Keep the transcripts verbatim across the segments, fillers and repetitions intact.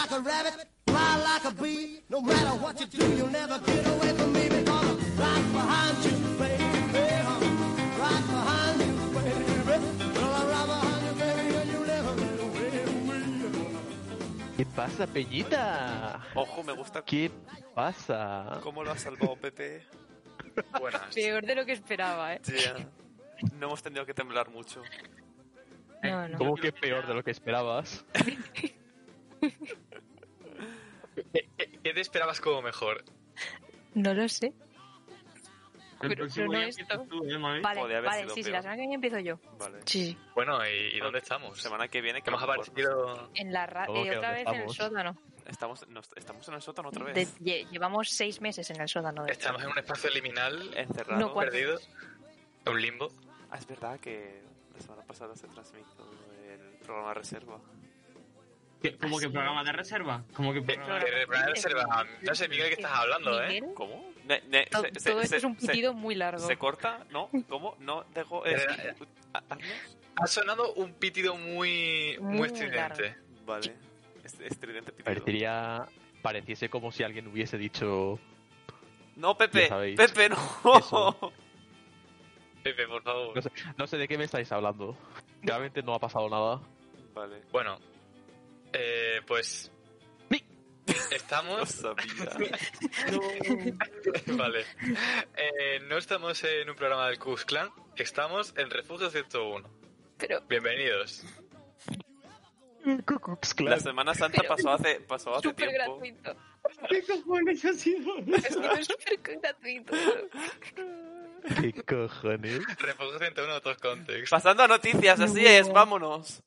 like a rabbit, fly like a bee. No matter what you do, you'll never get away from me because I'm right behind you, baby. Right behind you, baby. Well, I'm right behind you, baby, and you'll never get away from me. ¿Qué pasa, Peñita? Ojo, me gusta. ¿Qué pasa? ¿Cómo lo ha salvado Pepe? Buenas. Peor de lo que esperaba, ¿eh? Yeah. No hemos tenido que temblar mucho. No, no. ¿Cómo que peor de lo que esperabas? ¿Qué, qué- qué te esperabas como mejor? No lo sé. El Pero próximo no día esto. empiezas tú, ¿eh, mami? Vale, Podría haber vale, sido sí, sí, peor. la semana que viene empiezo yo. Vale. Sí, Bueno, ¿y, y dónde estamos? Semana que viene, que Hemos a lo mejor aparecido... en la ra- ¿Cómo eh, que otra dónde vez en el estamos? sótano. Estamos, nos- estamos en el sótano otra De- vez. lle- llevamos seis meses en el sótano. De Estamos en un espacio liminal, Encerrado. No, cuatro. perdido, un limbo. Ah, es verdad que la semana pasada se transmitió el programa Reserva. ¿Qué- ¿Cómo que programa de reserva? ¿Cómo que Eh, programa eh, programa de reserva. No sé, Miguel, ¿qué estás hablando, eh? Miguel, ¿Cómo? Ne- ne- to- se- se- todo esto se- es un se- pitido muy largo. ¿Se corta? ¿No? ¿Cómo? ¿No dejo...? Es... Eh, ¿Ha- haznos? Ha sonado un pitido muy, muy, Muy estridente. Vale. Est- Estridente pitido. Parecería... Pareciese como si alguien hubiese dicho... No, Pepe. Ya sabéis. Pepe, no. Eso. Pepe, por favor. No sé, no sé de qué me estáis hablando. Realmente no ha pasado nada. Vale. Bueno, eh, pues... No Estamos... sabía. Vale. Eh, no estamos en un programa del Ku Clan, estamos en Refugio ciento uno. Pero Bienvenidos. La Semana Santa pasó hace, pasó hace súper tiempo. gratuito. ¿Qué cojones ha sido? Ha sido súper gratuito. ¿Qué cojones? Refugio ciento uno, otros contextos. Pasando a noticias, así No. es, vámonos.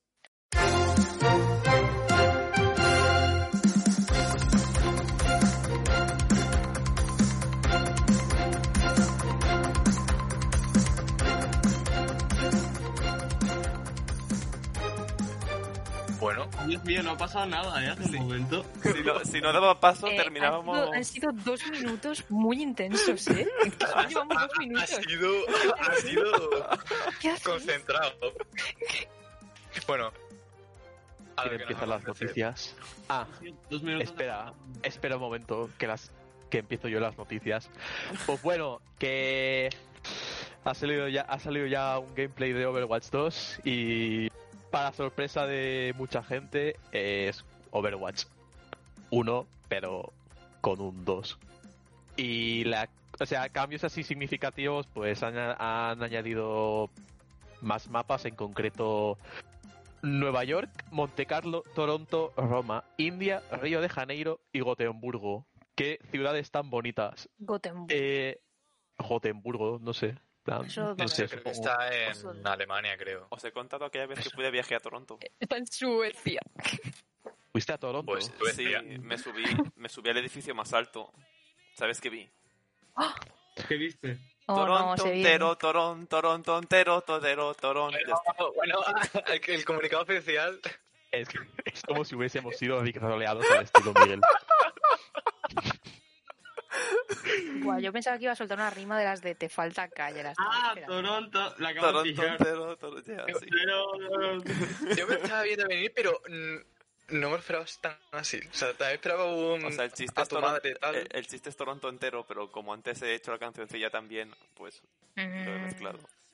Bueno, Dios mío, no ha pasado nada, ¿eh? Hace un momento. Si no, si no daba paso, Eh, terminábamos... han, sido, han sido dos minutos muy intensos, ¿eh? Solo llevamos dos ha minutos. sido, ha sido ¿Qué haces? concentrado. Bueno. a lo ¿Quién que empiezan nos las apetece. noticias? Ah, Dos minutos. espera, espera un momento, que las que empiezo yo las noticias. Pues bueno, que ha salido ya ha salido ya un gameplay de Overwatch dos y para sorpresa de mucha gente es Overwatch uno, pero con un dos. Y la, o sea, cambios así significativos, pues han, han añadido más mapas, en concreto Nueva York, Montecarlo, Toronto, Roma, India, Río de Janeiro y Gotemburgo. Qué ciudades tan bonitas. Gotemburgo. Eh, Gotemburgo, no sé. plan, Eso no dónde sé, Creo que supongo. está en Eso- Alemania, creo. Os he contado aquella vez que pude viajar a Toronto. Está en Suecia. ¿Fuiste a Toronto? Pues Sí, Suecia. me subí, me subí al edificio más alto. ¿Sabes qué vi? ¿Qué viste? Oh, no, Toronto se entero, viene. Toronto, Toronto entero, Todero, Toronto. Ya está. Bueno, el, el comunicado oficial. Es, que- es como si hubiésemos sido roleados al estilo Miguel. Buah, yo pensaba que iba a soltar una rima de las de te falta calle. Las estaba Ah, esperando. Toronto. La acabo de Toronto pillar. entero, Toronto. Ya, sí. Pero... Yo me estaba viendo venir, pero mm, no me lo esperaba tan así. O sea, también esperaba un. O sea, el chiste, a es tu Toronto, madre, tal. el, el chiste es Toronto entero, pero como antes he hecho la cancioncilla también, pues lo he Mm. mezclado.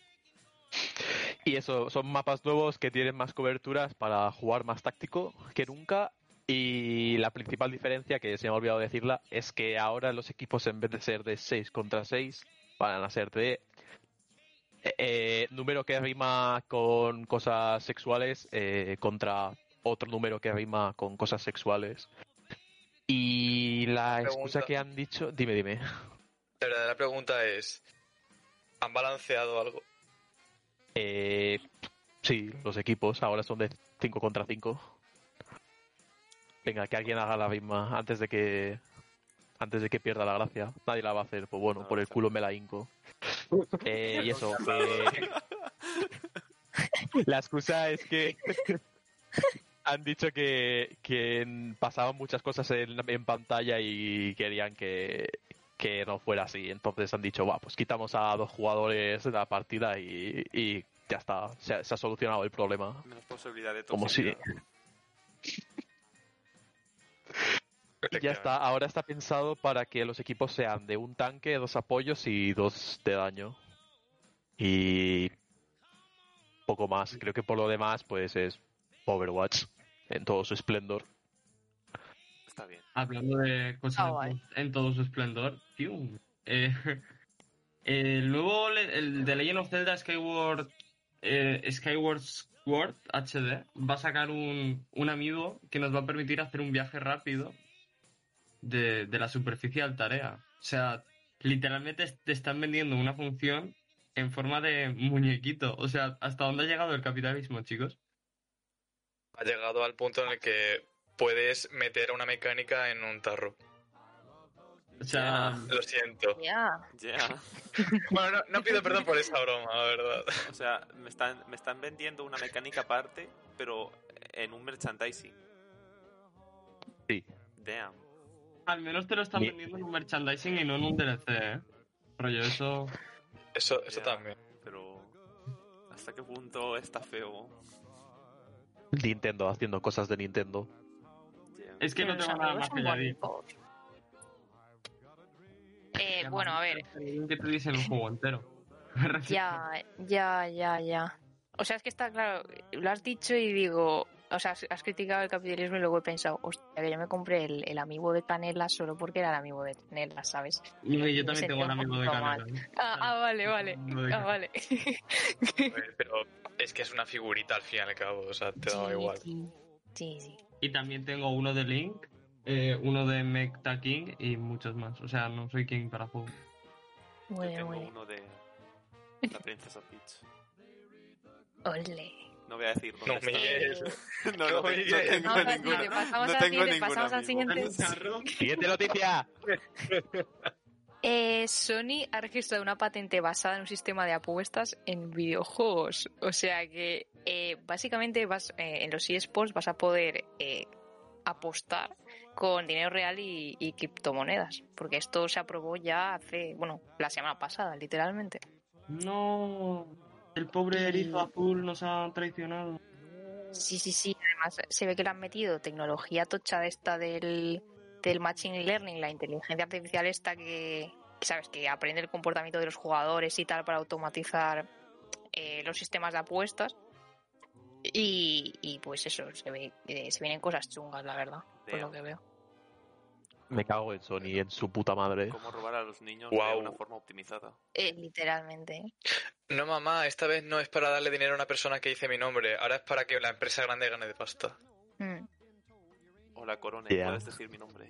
Y eso, son mapas nuevos que tienen más coberturas para jugar más táctico que nunca. Y la principal diferencia, que se me ha olvidado decirla, es que ahora los equipos, en vez de ser de seis contra seis, van a ser de eh, eh, número que rima con cosas sexuales eh, contra otro número que rima con cosas sexuales. Y la Pregunta. excusa que han dicho... Dime, dime. La verdadera pregunta es: ¿han balanceado algo? Eh, sí, los equipos ahora son de cinco contra cinco. Venga, que alguien haga la misma antes de que antes de que pierda la gracia. Nadie la va a hacer, pues bueno, No, por el está culo me la hinco. Eh, y eso, que... La excusa es que han dicho que, que pasaban muchas cosas en, en pantalla y querían que, que no fuera así. Entonces han dicho, va, pues quitamos a dos jugadores de la partida y, y ya está, se ha, se ha solucionado el problema. Menos posibilidad de Como si... toxicidad. Y ya está, ahora está pensado para que los equipos sean de un tanque, dos apoyos y dos de daño. Y poco más. Creo que por lo demás, pues es Overwatch en todo su esplendor. Está bien. Hablando de cosas Ah, guay. en todo su esplendor, tío. Eh, el nuevo, le- el de Legend of Zelda Skyward, eh, Skyward Sword H D va a sacar un, un amiibo que nos va a permitir hacer un viaje rápido de, de la superficie al Tarea. O sea, literalmente te están vendiendo una función en forma de muñequito. O sea, ¿hasta dónde ha llegado el capitalismo, chicos? Ha llegado al punto en el que puedes meter una mecánica en un tarro. O sea, Lo siento. Ya. Ya. Bueno, no, no pido perdón por esa broma, la verdad. O sea, me están, me están vendiendo una mecánica aparte, pero en un merchandising. Sí. Damn. al menos te lo están Ni- vendiendo en un merchandising y no en un D L C, ¿eh? Rollo, eso... Eso, eso Ya, también. Pero ¿hasta qué punto está feo? Nintendo haciendo cosas de Nintendo. Ya. Es que no Pero los tengo nada amigos más que son añadir. bonitos. Eh, bueno, a ver. ¿Qué te dicen el juego entero? Ya, ya, ya, ya. O sea, es que está claro, lo has dicho y digo, o sea, has, has criticado el capitalismo y luego he pensado, hostia, que yo me compré el, el amiibo de Canela solo porque era el amigo de Canela, ¿sabes? Y yo Me también sentía tengo un un amigo de poquito mal. Canela. ¿eh? Ah, ah, vale, vale. Amigo de Ah, Canela. vale. Joder, pero es que es una figurita al fin y al cabo, o sea, te da Sí, igual. sí, sí, sí. Y también tengo uno de Link, eh, uno de Mecta King y muchos más. O sea, no soy King para juego. Muy Yo bien, tengo muy bien. uno de la princesa Peach. Ole. No voy a decir dónde No, está. Miguel. No, no, No, te- no Miguel. tengo Vamos al ninguna. siguiente, pasamos No al tengo siguiente, ningún pasamos al amigo. siguiente. ¡Siguiente noticia! Eh, Sony ha registrado una patente basada en un sistema de apuestas en videojuegos. O sea que eh, básicamente vas, eh, en los eSports vas a poder eh, apostar con dinero real y, y criptomonedas. Porque esto se aprobó ya hace, bueno, la semana pasada, literalmente. No, el pobre Y- erizo azul nos ha traicionado. Sí, sí, sí. Además, se ve que le han metido tecnología tocha de esta del, del machine learning, la inteligencia artificial esta que, que, sabes, que aprende el comportamiento de los jugadores y tal para automatizar eh, los sistemas de apuestas. Y, y pues eso, se ve eh, se vienen cosas chungas, la verdad, por lo que veo. Me cago en Sony, en su puta madre. Cómo robar a los niños Guau. de una forma optimizada. Eh, literalmente. ¿eh? No, mamá, esta vez no es para darle dinero a una persona que dice mi nombre, ahora es para que la empresa grande gane de pasta. Mm. Hola, Corone, Yeah. puedes decir mi nombre.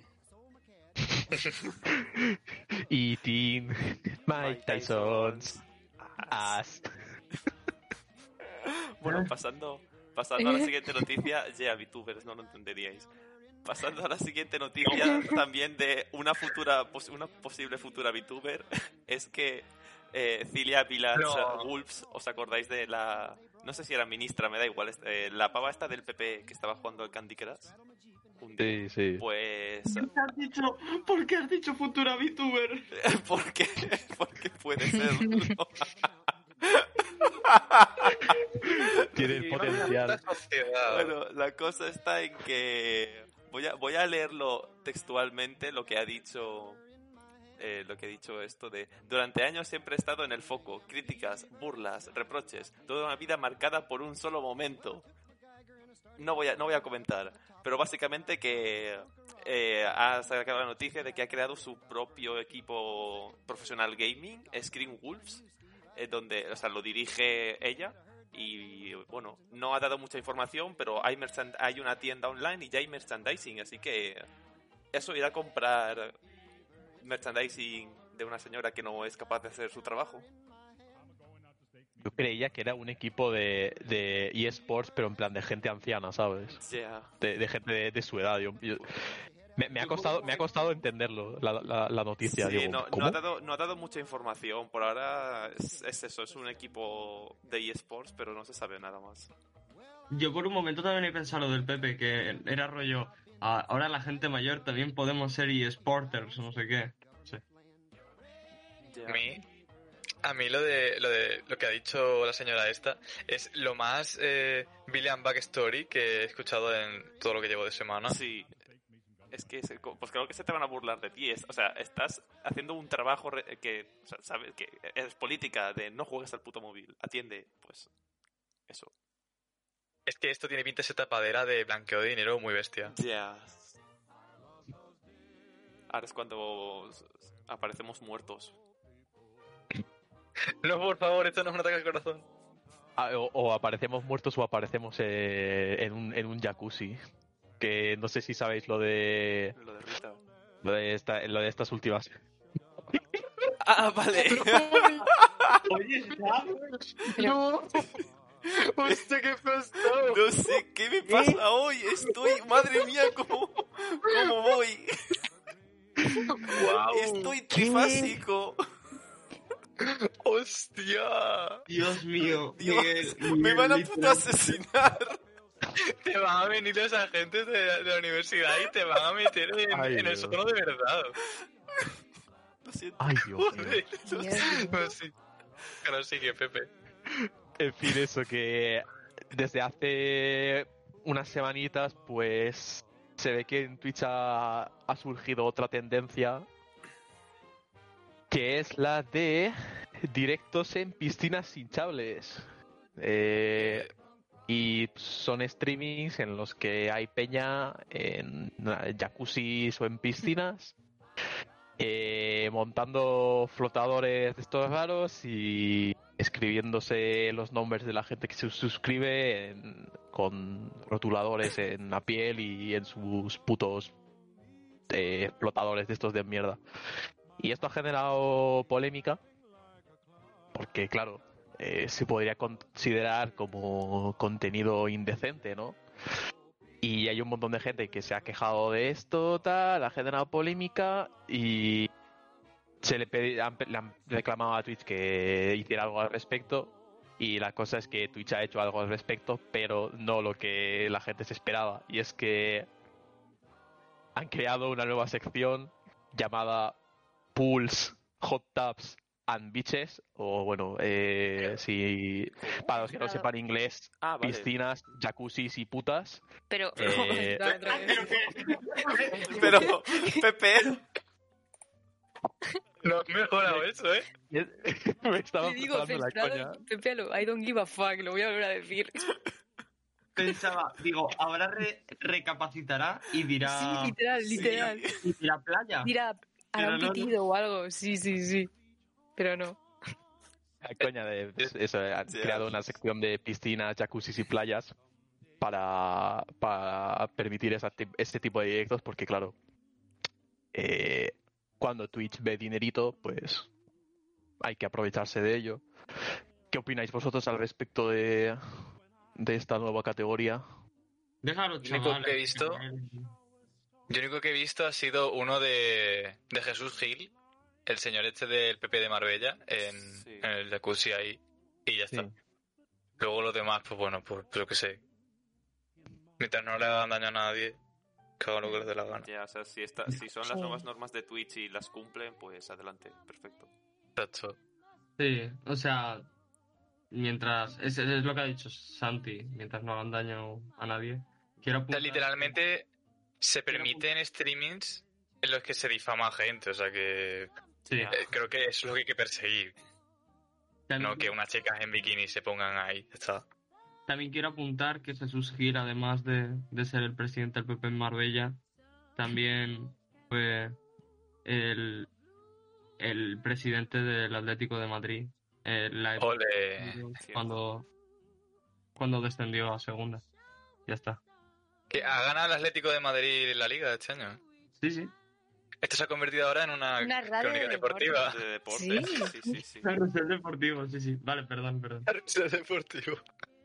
Eating Mike Tyson's Ah, ass. Bueno, pasando, pasando a la siguiente noticia, ya, VTubers, no lo entenderíais. Pasando a la siguiente noticia, también de una futura, pos- una posible futura VTuber, es que eh, Cilia Village No. Wolves, ¿os acordáis de la...? No sé si era ministra, me da igual, eh, la pava esta del P P que estaba jugando al Candy Crush. Un día. Sí, sí. Pues... ¿Por qué has dicho, ¿por qué has dicho futura VTuber? ¿Por qué? Porque puede serlo. Tiene el potencial. La sociedad. Bueno, la cosa está en que voy a, voy a leerlo textualmente lo que ha dicho eh, lo que ha dicho esto de durante años siempre he estado en el foco, críticas, burlas, reproches, toda una vida marcada por un solo momento. No voy a, no voy a comentar, pero básicamente que eh, ha sacado la noticia de que ha creado su propio equipo profesional gaming, Screen Wolves, eh, donde, o sea, lo dirige ella. Y bueno, no ha dado mucha información, pero hay, merchand- hay una tienda online y ya hay merchandising, así que eso, ir a comprar merchandising de una señora que no es capaz de hacer su trabajo. Yo creía que era un equipo de, de eSports, pero en plan de gente anciana, ¿sabes? Ya. De, de gente de, de su edad. Yo- yo- me, me ha costado, me ha costado entenderlo, la, la, la noticia. Sí, Digo, no, ¿cómo? no, ha dado, no ha dado mucha información. Por ahora es, es eso, es un equipo de eSports, pero no se sabe nada más. Yo por un momento también he pensado lo del Pepe, que era rollo, ah, ahora la gente mayor también podemos ser eSporters o no sé qué. Sí. Ya. A mí, a mí lo de, lo de lo que ha dicho la señora esta es lo más eh, Billion Backstory que he escuchado en todo lo que llevo de semana. Sí, Es que, se- pues creo que se te van a burlar de ti. Es- o sea, estás haciendo un trabajo re- que, o sea, sabes, que es política de no juegues al puto móvil. Atiende, pues, eso. Es que esto tiene pinta de ser tapadera de blanqueo de dinero muy bestia. Ya. Ahora es cuando aparecemos muertos. No, por favor, esto no es un ataque al corazón. Ah, O, o aparecemos muertos o aparecemos eh, en, un, en un jacuzzi. Que no sé si sabéis lo de Lo de Rita. lo de, esta, lo de estas últimas. Ah, vale. Oye, está. No. Hostia, qué pasó. No sé qué me pasa hoy. Estoy, madre mía, cómo, cómo voy. Wow. Estoy trifásico. Hostia. Dios mío. Dios, Miguel, me Miguel, van a literal. puto asesinar. Te van a venir los agentes de, de la universidad y te van a meter en, Ay, en el Dios. sótano de verdad. Lo siento. Ay, Dios mío. Joder. Pues sí. Pero sigue, Pepe. En fin, eso que desde hace unas semanitas, pues se ve que en Twitch ha, ha surgido otra tendencia, que es la de directos en piscinas hinchables. Eh, y son streamings en los que hay peña en jacuzzis o en piscinas, eh, montando flotadores de estos raros y escribiéndose los nombres de la gente que se suscribe en- con rotuladores en la piel y en sus putos eh, flotadores de estos de mierda. Y esto ha generado polémica porque, claro, eh, se podría considerar como contenido indecente, ¿no? Y hay un montón de gente que se ha quejado de esto, tal, ha generado polémica y se le, pedi- han- le han reclamado a Twitch que hiciera algo al respecto. Y la cosa es que Twitch ha hecho algo al respecto, pero no lo que la gente se esperaba. Y es que han creado una nueva sección llamada Pools, Hot Tubs and Beaches. O bueno, eh, si para los que no sepan inglés, Ah, vale. piscinas, jacuzzis y putas. Pero, Eh, otra- otra vez. Pero, Pepe, No has mejorado eso, ¿eh? Me estaba Le digo, preparando la coña. centrado, Pepe, a lo- I don't give a fuck, lo voy a volver a decir. Pensaba, digo, ahora re- recapacitará y dirá. Sí, literal, literal. Y dirá playa. Dirá, hará Pero un no, no. pitido o algo. Sí, sí, sí. Pero no. La coña de pues, eso, eh, han Sí, creado ah. una sección de piscinas, jacuzzis y playas para, para permitir esa ti- este tipo de directos, porque claro, eh, cuando Twitch ve dinerito, pues hay que aprovecharse de ello. ¿Qué opináis vosotros al respecto de, de esta nueva categoría? Déjalo, Lo único chaval. que he visto- Yo lo único que he visto ha sido uno de, de Jesús Gil, el señor este del P P de Marbella, en, Sí. en el jacuzzi ahí, y ya está. Sí. Luego los demás, pues bueno, pues yo qué sé. Mientras no le hagan daño a nadie, que hagan lo que les dé la gana. ya, o sea, si, esta, si son las Sí. nuevas normas de Twitch y las cumplen, pues adelante, perfecto. Exacto. Sí, o sea, mientras. Es, es lo que ha dicho Santi, mientras no hagan daño a nadie. Quiero O sea, apuntar- literalmente se permiten streamings en los que se difama a gente, o sea que Sí, Ya. eh, creo que eso es lo que hay que perseguir, también, no que unas chicas en bikini se pongan ahí, ya está. también quiero apuntar que Jesús Gil, además de, de ser el presidente del P P en Marbella, también fue el, el presidente del Atlético de Madrid. eh, la época Ole. cuando, cuando descendió a segunda. Ya está. Que ha ganado el Atlético de Madrid la liga de este año. Sí, sí. Esto se ha convertido ahora en una, Una radio crónica de deportiva. De deporte. Sí. Sí, sí, sí. Carrusel deportivo, sí, sí. Vale, perdón, perdón. Carrusel deportivo.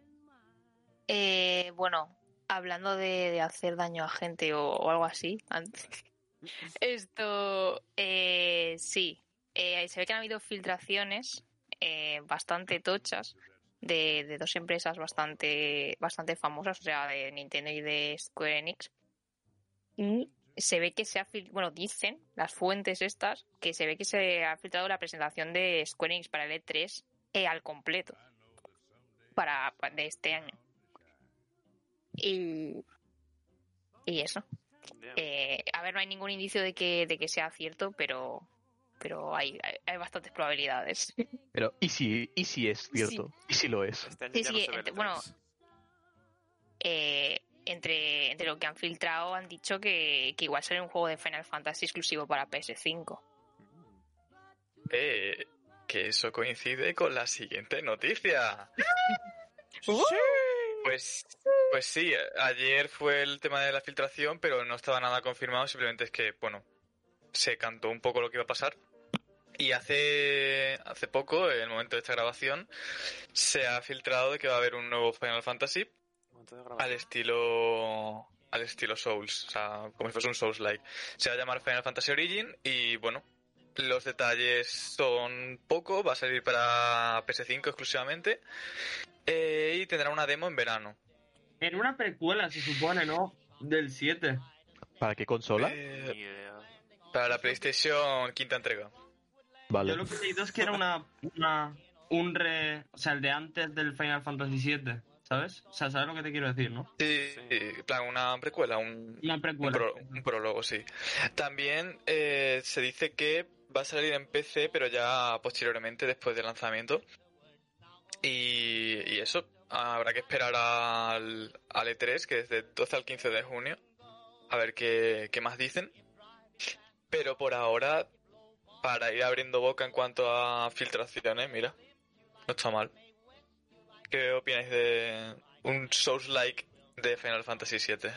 Eh, bueno, hablando de, de hacer daño a gente o, o algo así, antes. Esto, eh, sí, eh, se ve que han habido filtraciones eh, bastante tochas de, de dos empresas bastante, bastante famosas, o sea, de Nintendo y de Square Enix. Y se ve que se ha filtrado, bueno, dicen las fuentes estas, que se ve que se ha filtrado la presentación de Square Enix para el E tres eh, al completo, para, para- de este año. Y, y eso. Yeah. Eh, a ver, no hay ningún indicio de que, de que sea cierto, pero pero hay, hay, hay bastantes probabilidades. Pero, ¿y si, y si es cierto? ¿Y si lo es? Este año Sí, ya sí, no se ve ent- el bueno, tres. Eh, entre, entre lo que han filtrado han dicho que, que igual será un juego de Final Fantasy exclusivo para P S cinco. Eh, que eso coincide con la siguiente noticia. Pues, pues sí, ayer fue el tema de la filtración, pero no estaba nada confirmado, simplemente es que, bueno, se cantó un poco lo que iba a pasar. Y hace, hace poco, en el momento de esta grabación, se ha filtrado de que va a haber un nuevo Final Fantasy Momento de al grabación. estilo al estilo Souls, o sea, como si fuese un Souls-like. Se va a llamar Final Fantasy Origin y, bueno, los detalles son poco, va a salir para P S cinco exclusivamente eh, y tendrá una demo en verano. En una precuela, se supone, ¿no? Del siete. ¿Para qué consola? Eh, Ni idea. para la PlayStation quinta entrega. Vale. Yo lo que he leído es que era una, una un re... O sea, el de antes del Final Fantasy siete, ¿sabes? O sea, ¿sabes lo que te quiero decir, no? Sí, Sí. en plan, una precuela, un, Una un, precuela. pro- un prólogo, sí. También eh, se dice que va a salir en P C, pero ya posteriormente, después del lanzamiento. Y, y eso, habrá que esperar al, al E tres, que es del doce al quince de junio, a ver qué, qué más dicen. Pero por ahora, para ir abriendo boca en cuanto a filtraciones, mira, no está mal. ¿Qué opináis de un Souls-like de Final Fantasy siete?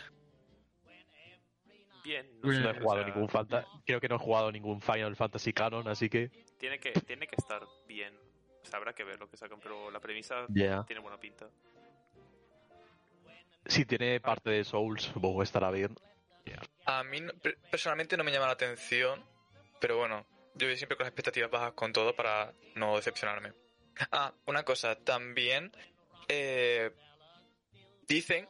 Bien, no Pues sé, No he o jugado sea, ningún Fanta creo que no he jugado ningún Final Fantasy Canon, así que tiene que, tiene que estar bien. O sea, habrá que ver lo que sacan, pero la premisa ya. tiene buena pinta. Si tiene parte de Souls, supongo que estará bien. A mí no- per- personalmente no me llama la atención, pero bueno, yo voy siempre con las expectativas bajas con todo para no decepcionarme. Ah, una cosa, también eh, dicen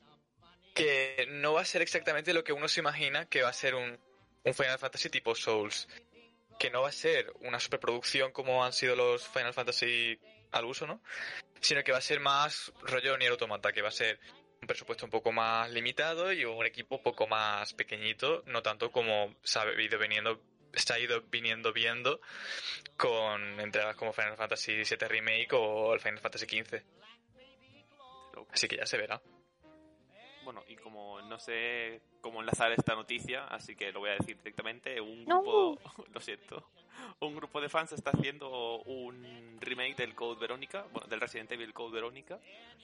que no va a ser exactamente lo que uno se imagina que va a ser un, un Final Fantasy tipo Souls. Que no va a ser una superproducción como han sido los Final Fantasy al uso, ¿no? Sino que va a ser más rollo Nier Automata, que va a ser un presupuesto un poco más limitado y un equipo un poco más pequeñito, no tanto como se ha ido viniendo, se ha ido viniendo viendo con entregas como Final Fantasy siete Remake o el Final Fantasy quince. Loco. Así que ya se verá. Bueno, y como no sé cómo enlazar esta noticia, así que lo voy a decir directamente, un No. grupo, lo siento, un grupo de fans está haciendo un remake del Code Verónica, bueno, del Resident Evil Code Verónica,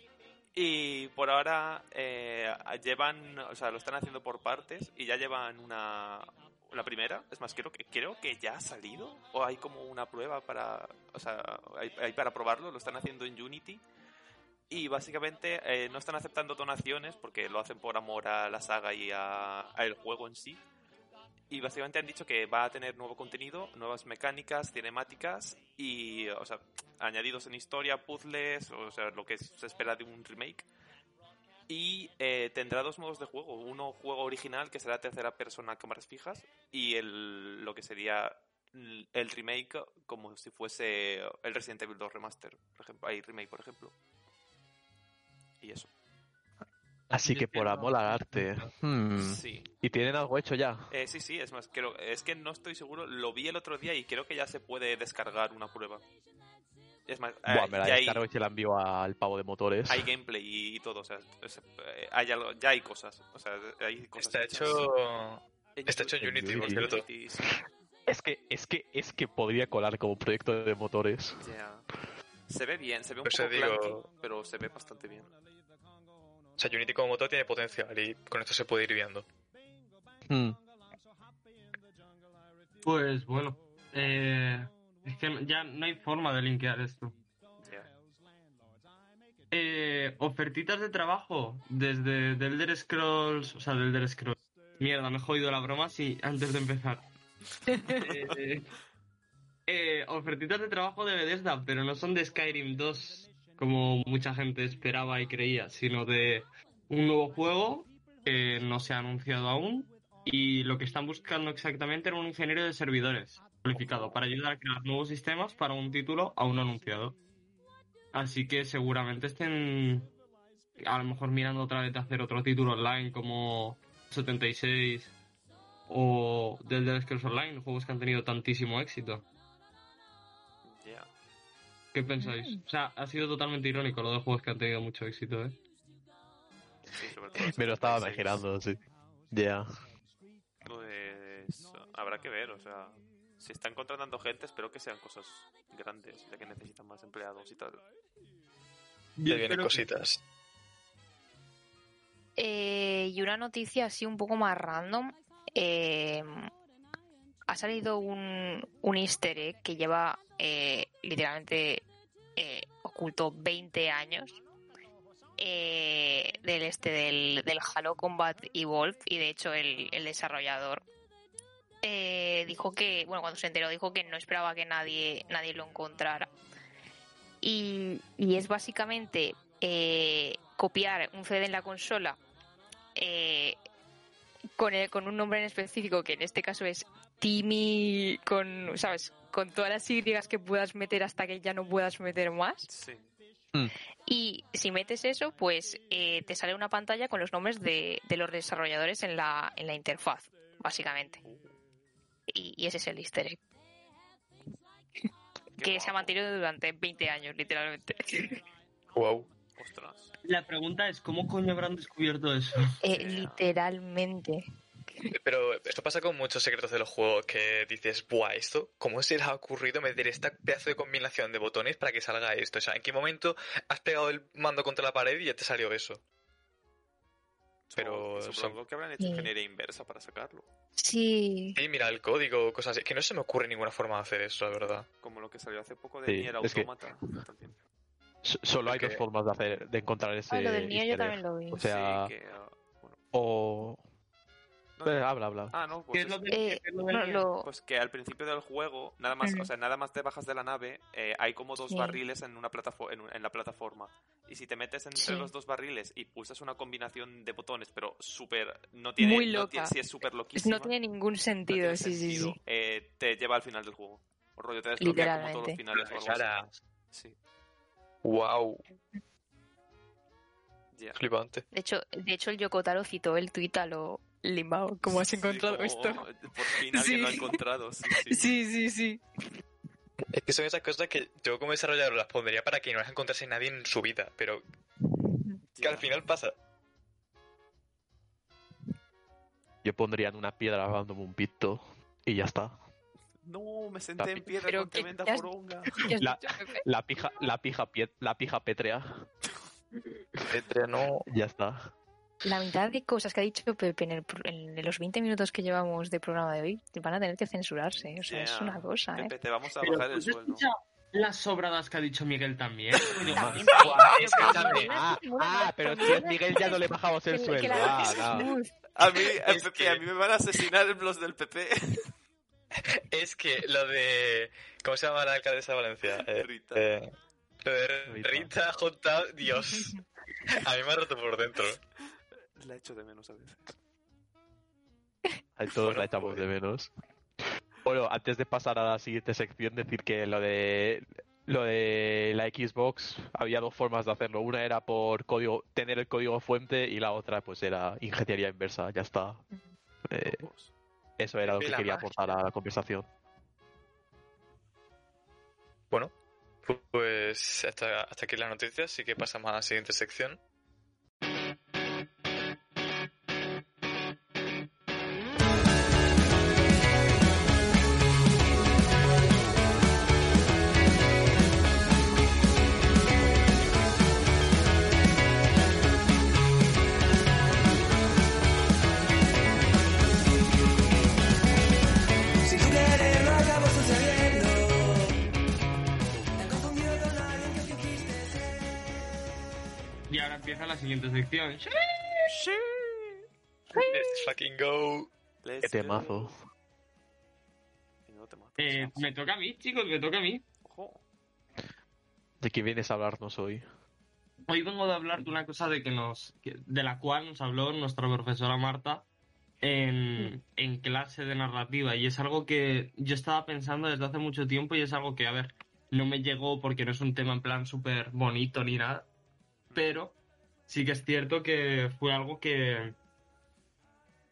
y por ahora eh, llevan, o sea, lo están haciendo por partes y ya llevan una, la primera, es más, creo que creo que ya ha salido, o hay como una prueba para, o sea, hay, hay para probarlo, lo están haciendo en Unity. Y básicamente eh, no están aceptando donaciones porque lo hacen por amor a la saga y a, a el juego en sí. Y básicamente han dicho que va a tener nuevo contenido, nuevas mecánicas, cinemáticas y, o sea, añadidos en historia, puzzles, o sea, lo que se espera de un remake. Y eh, tendrá dos modos de juego. Uno, juego original, que será tercera persona a cámaras fijas, y el, lo que sería el remake como si fuese el Resident Evil dos Remaster, por ejemplo. Hay remake, por ejemplo. Y eso. Así que por amor al arte. Hmm. Sí. ¿Y tienen algo hecho ya? Eh, sí, sí, es más, creo, es que no estoy seguro, lo vi el otro día y creo que ya se puede descargar una prueba. Es más, Buah, eh, me la ya, hay, descargo y se la envío al pavo de motores. hay gameplay y, y todo, o sea, es- eh, hay algo, ya hay cosas, o sea, hay cosas Está hechas. hecho En está hecho en en Unity, por Unity. cierto. Unity, sí, Es que, es que, es que podría colar como proyecto de motores. ya. Se ve bien, se ve un Pues poco te digo- clunky, pero se ve bastante bien. O sea, Unity como motor tiene potencial y con esto se puede ir viendo. Hmm. Pues bueno, eh, es que ya no hay forma de linkear esto. Ya. Eh, ofertitas de trabajo desde The Elder Scrolls, o sea, The Elder Scrolls. Mierda, me he jodido la broma sí, antes de empezar. eh, eh, ofertitas de trabajo de Bethesda, pero no son de Skyrim dos, como mucha gente esperaba y creía, sino de un nuevo juego que no se ha anunciado aún. Y lo que están buscando exactamente era un ingeniero de servidores cualificado para ayudar a crear nuevos sistemas para un título aún no anunciado. Así que seguramente estén a lo mejor mirando otra vez de hacer otro título online como setenta y seis o del The Elder Scrolls Online, juegos que han tenido tantísimo éxito. Ya. ¿Qué pensáis? O sea, ha sido totalmente irónico lo de juegos que han tenido mucho éxito, ¿eh? Sí, sobre todo el Me lo estaba setenta y seis. imaginando, sí. Ya. Pues habrá que ver, o sea, si están contratando gente, espero que sean cosas grandes, ya que necesitan más empleados y tal. Te vienen espero que- cositas. Eh, y una noticia así un poco más random. eh, ha salido un, un easter egg que lleva eh, literalmente eh, oculto veinte años eh, del este del, del Halo Combat Evolved, y de hecho el, el desarrollador eh, dijo que, bueno, cuando se enteró dijo que no esperaba que nadie, nadie lo encontrara. Y, y es básicamente eh, copiar un C D en la consola eh, con, el, con un nombre en específico, que en este caso es Timmy, con, ¿sabes? Con todas las Y que puedas meter hasta que ya no puedas meter más. Sí. Y si metes eso, pues eh, te sale una pantalla con los nombres de, de los desarrolladores en la, en la interfaz, básicamente. Y, y ese es el easter egg. Qué Que se ha guapo. mantenido durante veinte años, literalmente. Wow. Ostras. La pregunta es, ¿cómo coño habrán descubierto eso? Eh, Yeah. literalmente. Pero esto pasa con muchos secretos de los juegos que dices, buah, esto, ¿cómo se les ha ocurrido meter esta pedazo de combinación de botones para que salga esto? O sea, ¿en qué momento has pegado el mando contra la pared y ya te salió eso? Pero Supongo, son- supongo que habrán hecho Sí. ingeniería inversa para sacarlo. Sí. Sí, mira, el código, cosas así. Es que no se me ocurre ninguna forma de hacer eso, la verdad. Como lo que salió hace poco de Sí, Nier es que- Automata. también. S- Solo hay Porque- dos formas de hacer, de encontrar ese Ah, lo del niño yo easter egg. también lo vi. O sea, Sí, que, ah, bueno, o... no, Pues, no. habla, habla. Ah, no, ¿Qué pues es lo es- que, Eh, qué es lo del no, Nier? lo- pues que al principio del juego, nada más, Ujú. o sea, nada más te bajas de la nave, eh, hay como dos Sí. barriles en una plataforma, en, un- en la plataforma. Y si te metes entre Sí. los dos barriles y pulsas una combinación de botones, pero súper, no tiene, Muy no loca. tiene- sí es súper Pues loquísima. no tiene ningún no sentido, tiene sí, sí, sentido, sí. eh, te lleva al final del juego. O rollo, te desbloquea como todos los Literalmente. finales o algo Sara. así. Sí, Wow, ya. flipante. De hecho, de hecho el Yokotaro citó el tuit a lo Limao. ¿Cómo has Sí, encontrado como, esto? oh, por fin alguien Sí. lo ha encontrado. Sí, sí. Sí, sí, sí. Es que son esas cosas que yo como desarrollador las pondría para que no las encontrase nadie en su vida, pero que Ya. al final pasa. Yo pondría en una piedra dándome un pito y ya está. No, me senté en piedra Pero con que- tremenda ¿qué has- poronga. ¿Qué has La- dicho, Pepe? La pija, la pija, pie- la pija pétrea, Entre no. ya está. La mitad de cosas que ha dicho Pepe en, el pro- en los veinte minutos que llevamos de programa de hoy van a tener que censurarse. O sea, es Ya. una cosa, ¿eh? Pepe, te vamos a Pero, bajar el ¿has sueldo. escuchado las sobradas que ha dicho Miguel también? Coño, También, más. pero- Guau, pero escúchame. con Ah, ninguna- ah, con pero si ninguna- es Miguel ya no le bajamos el que- que sueldo. la Ah, es no. smooth. A mí, a, Es Pepe, que- a mí me van a asesinar los del P P. Es que lo de... ¿Cómo se llama la alcaldesa de Valencia? Eh, Rita. eh, lo de Rita. Rita J. Dios. A mí me ha roto por dentro. La echo de menos a veces. A todos Bueno, la echamos pues. de menos. Bueno, antes de pasar a la siguiente sección, decir que lo de lo de la Xbox había dos formas de hacerlo. Una era por código, tener el código fuente, y la otra pues era ingeniería inversa. Ya está. Eh, Pues, eso era lo Y que la quería magia. aportar a la conversación. Bueno, pues hasta, hasta aquí las noticias, así que pasamos a la siguiente sección. Si tú quieres lo acabo sucediendo. Me confundió con alguien que fingiste ser. Y ahora empieza la siguiente sección. Let's fucking go. let's Qué temazo. go. Menudo temazo. Eh, me toca a mí, chicos, me toca a mí. Ojo. ¿De qué vienes a hablarnos hoy? Hoy vengo de hablar de una cosa de que nos, que- de la cual nos habló nuestra profesora Marta en, en clase de narrativa, y es algo que yo estaba pensando desde hace mucho tiempo, y es algo que, a ver, no me llegó porque no es un tema en plan súper bonito ni nada, pero sí que es cierto que fue algo que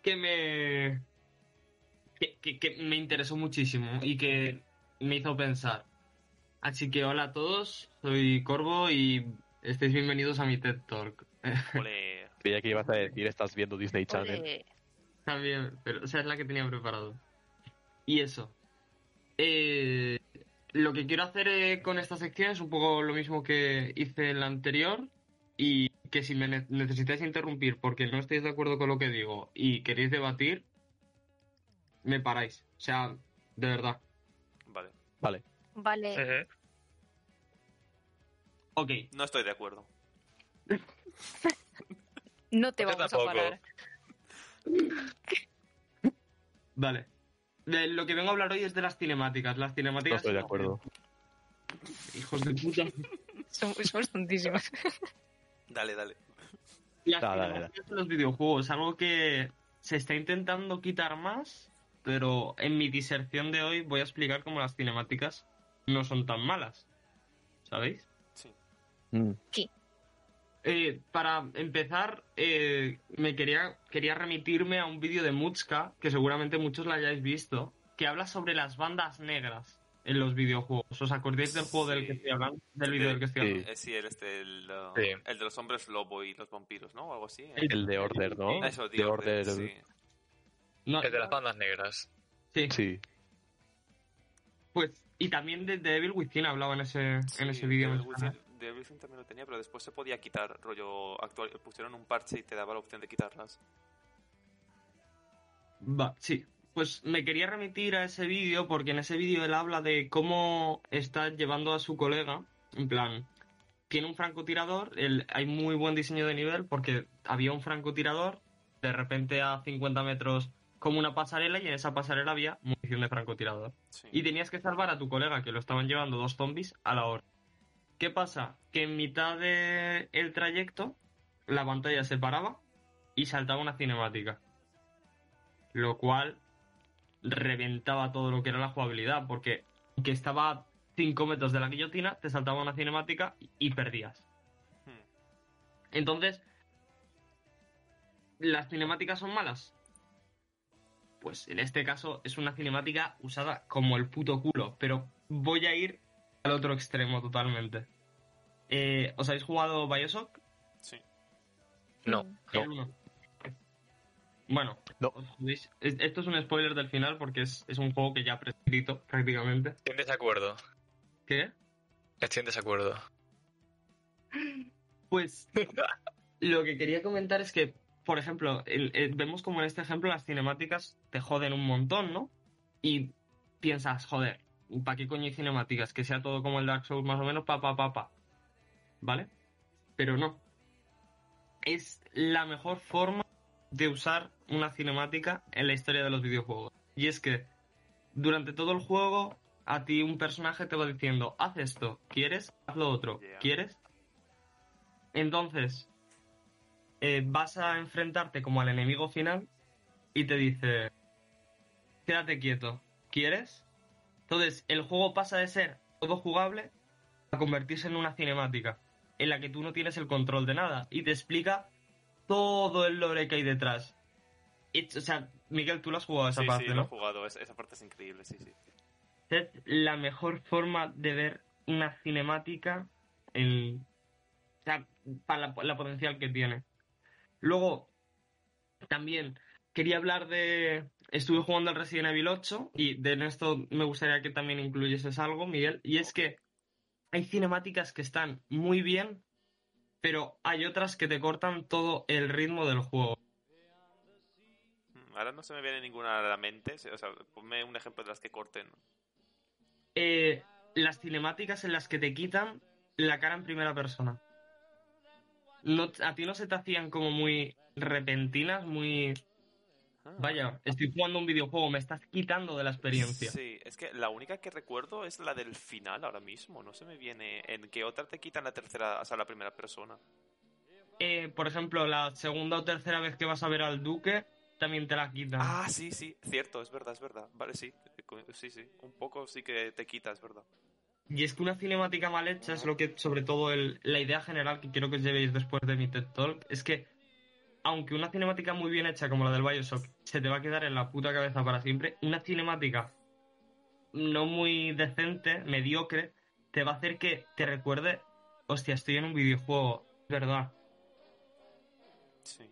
que me... Que, que, que me interesó muchísimo y que me hizo pensar. Así que hola a todos, soy Corvo y estáis bienvenidos a mi TED Talk. Ole. Creía que ibas a decir, estás viendo Disney Channel. Ole. También, pero o sea, es la que tenía preparado. Y eso. Eh, lo que quiero hacer eh, con esta sección es un poco lo mismo que hice en la anterior. Y que si me ne- necesitáis interrumpir porque no estáis de acuerdo con lo que digo y queréis debatir, me paráis. O sea, de verdad. Vale. Vale. Vale. Ujú. Ok, No estoy de acuerdo. No te Yo vamos a tampoco. parar. vale. De lo que vengo a hablar hoy es de las cinemáticas. Las No cinemáticas... estoy de acuerdo. Hijos de puta. Somos, somos tontísimos. Dale, dale. Las Dale, dale, cinemáticas de los videojuegos, algo que se está intentando quitar más, pero en mi diserción de hoy voy a explicar cómo las cinemáticas no son tan malas. ¿Sabéis? Sí. Mm. Eh, para empezar, eh, me quería, quería remitirme a un vídeo de Mutska, que seguramente muchos lo hayáis visto, que habla sobre las bandas negras en los videojuegos. ¿Os acordáis del juego del Sí. que estoy hablando? Del Sí. vídeo del que estoy Sí. hablando. Eh, sí, el, este, el, uh, Sí. el de los hombres lobo y los vampiros, ¿no? O algo así. ¿eh? El de Order, ¿no? Eso, de The Order. sí. No, El de las bandas negras. sí. Sí. Pues, y también de Devil Within hablaba en ese, Sí, en ese vídeo. Devil me suena. Within- Devil Within también lo tenía, pero después se podía quitar, rollo actual. Pusieron un parche y te daba la opción de quitarlas. Va, sí. Pues me quería remitir a ese vídeo porque en ese vídeo él habla de cómo está llevando a su colega, en plan, tiene un francotirador, él- hay muy buen diseño de nivel porque había un francotirador, de repente a cincuenta metros como una pasarela y en esa pasarela había munición de francotirador. Sí. Y tenías que salvar a tu colega que lo estaban llevando dos zombies a la hora. ¿Qué pasa? Que en mitad del trayecto la pantalla se paraba y saltaba una cinemática. Lo cual reventaba todo lo que era la jugabilidad, porque aunque estaba a cinco metros de la guillotina, te saltaba una cinemática y perdías. Hmm. Entonces, ¿las cinemáticas son malas? Pues en este caso es una cinemática usada como el puto culo, pero voy a ir al otro extremo totalmente. Eh, ¿Os habéis jugado BioShock? Sí. No. El uno. Bueno, No. os jodéis. Es- esto es un spoiler del final porque es, es un juego que ya ha prescrito prácticamente. Estoy en desacuerdo. ¿Qué? Estoy en desacuerdo. Pues lo que quería comentar es que, por ejemplo, el- el- vemos como en este ejemplo las cinemáticas te joden un montón, ¿no? Y piensas, joder, ¿para qué coño hay cinemáticas? Que sea todo como el Dark Souls más o menos, pa, pa, pa, pa. ¿Vale? Pero no. Es la mejor forma de usar una cinemática en la historia de los videojuegos. Y es que durante todo el juego a ti un personaje te va diciendo, haz esto, ¿quieres? Haz lo otro, Yeah. ¿quieres? Entonces, eh, vas a enfrentarte como al enemigo final y te dice, quédate quieto, ¿quieres? Entonces, el juego pasa de ser todo jugable a convertirse en una cinemática en la que tú no tienes el control de nada y te explica todo el lore que hay detrás. Es- o sea, Miguel, tú lo has jugado esa Sí, parte, sí, lo ¿no? he jugado. Es- esa parte es increíble, sí, sí. Es la mejor forma de ver una cinemática en... O sea, para la, la potencial que tiene. Luego, también quería hablar de... Estuve jugando al Resident Evil ocho y de en esto me gustaría que también incluyeses algo, Miguel. Y es que hay cinemáticas que están muy bien, pero hay otras que te cortan todo el ritmo del juego. Hmm, Ahora no se me viene ninguna a la mente. O sea, ponme un ejemplo de las que corten. Eh, las cinemáticas en las que te quitan la cara en primera persona. No, a ti no se te hacían como muy repentinas, muy... Ah. Vaya, estoy jugando un videojuego, me estás quitando de la experiencia. Sí, es que la única que recuerdo es la del final ahora mismo. No se me viene en qué otra te quitan la tercera, o sea, la primera persona. Eh, por ejemplo, la segunda o tercera vez que vas a ver al duque, también te la quitan. Ah, sí, sí, cierto, es verdad, es verdad. Vale, sí, sí, sí, un poco sí que te quita, es verdad. Y es que una cinemática mal hecha es lo que, sobre todo, el- la idea general que quiero que os llevéis después de mi TED Talk, es que aunque una cinemática muy bien hecha como la del BioShock se te va a quedar en la puta cabeza para siempre, una cinemática no muy decente, mediocre, te va a hacer que te recuerde, hostia, estoy en un videojuego, ¿verdad? Sí.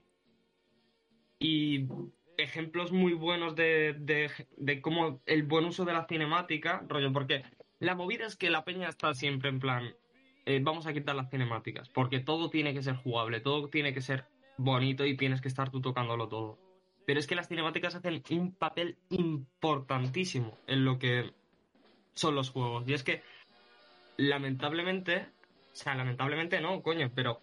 Y ejemplos muy buenos de, de, de cómo el buen uso de la cinemática, rollo, porque la movida es que la peña está siempre en plan, eh, vamos a quitar las cinemáticas, porque todo tiene que ser jugable, todo tiene que ser bonito y tienes que estar tú tocándolo todo. Pero es que las cinemáticas hacen un papel importantísimo en lo que son los juegos. Y es que, lamentablemente, o sea, lamentablemente no, coño, pero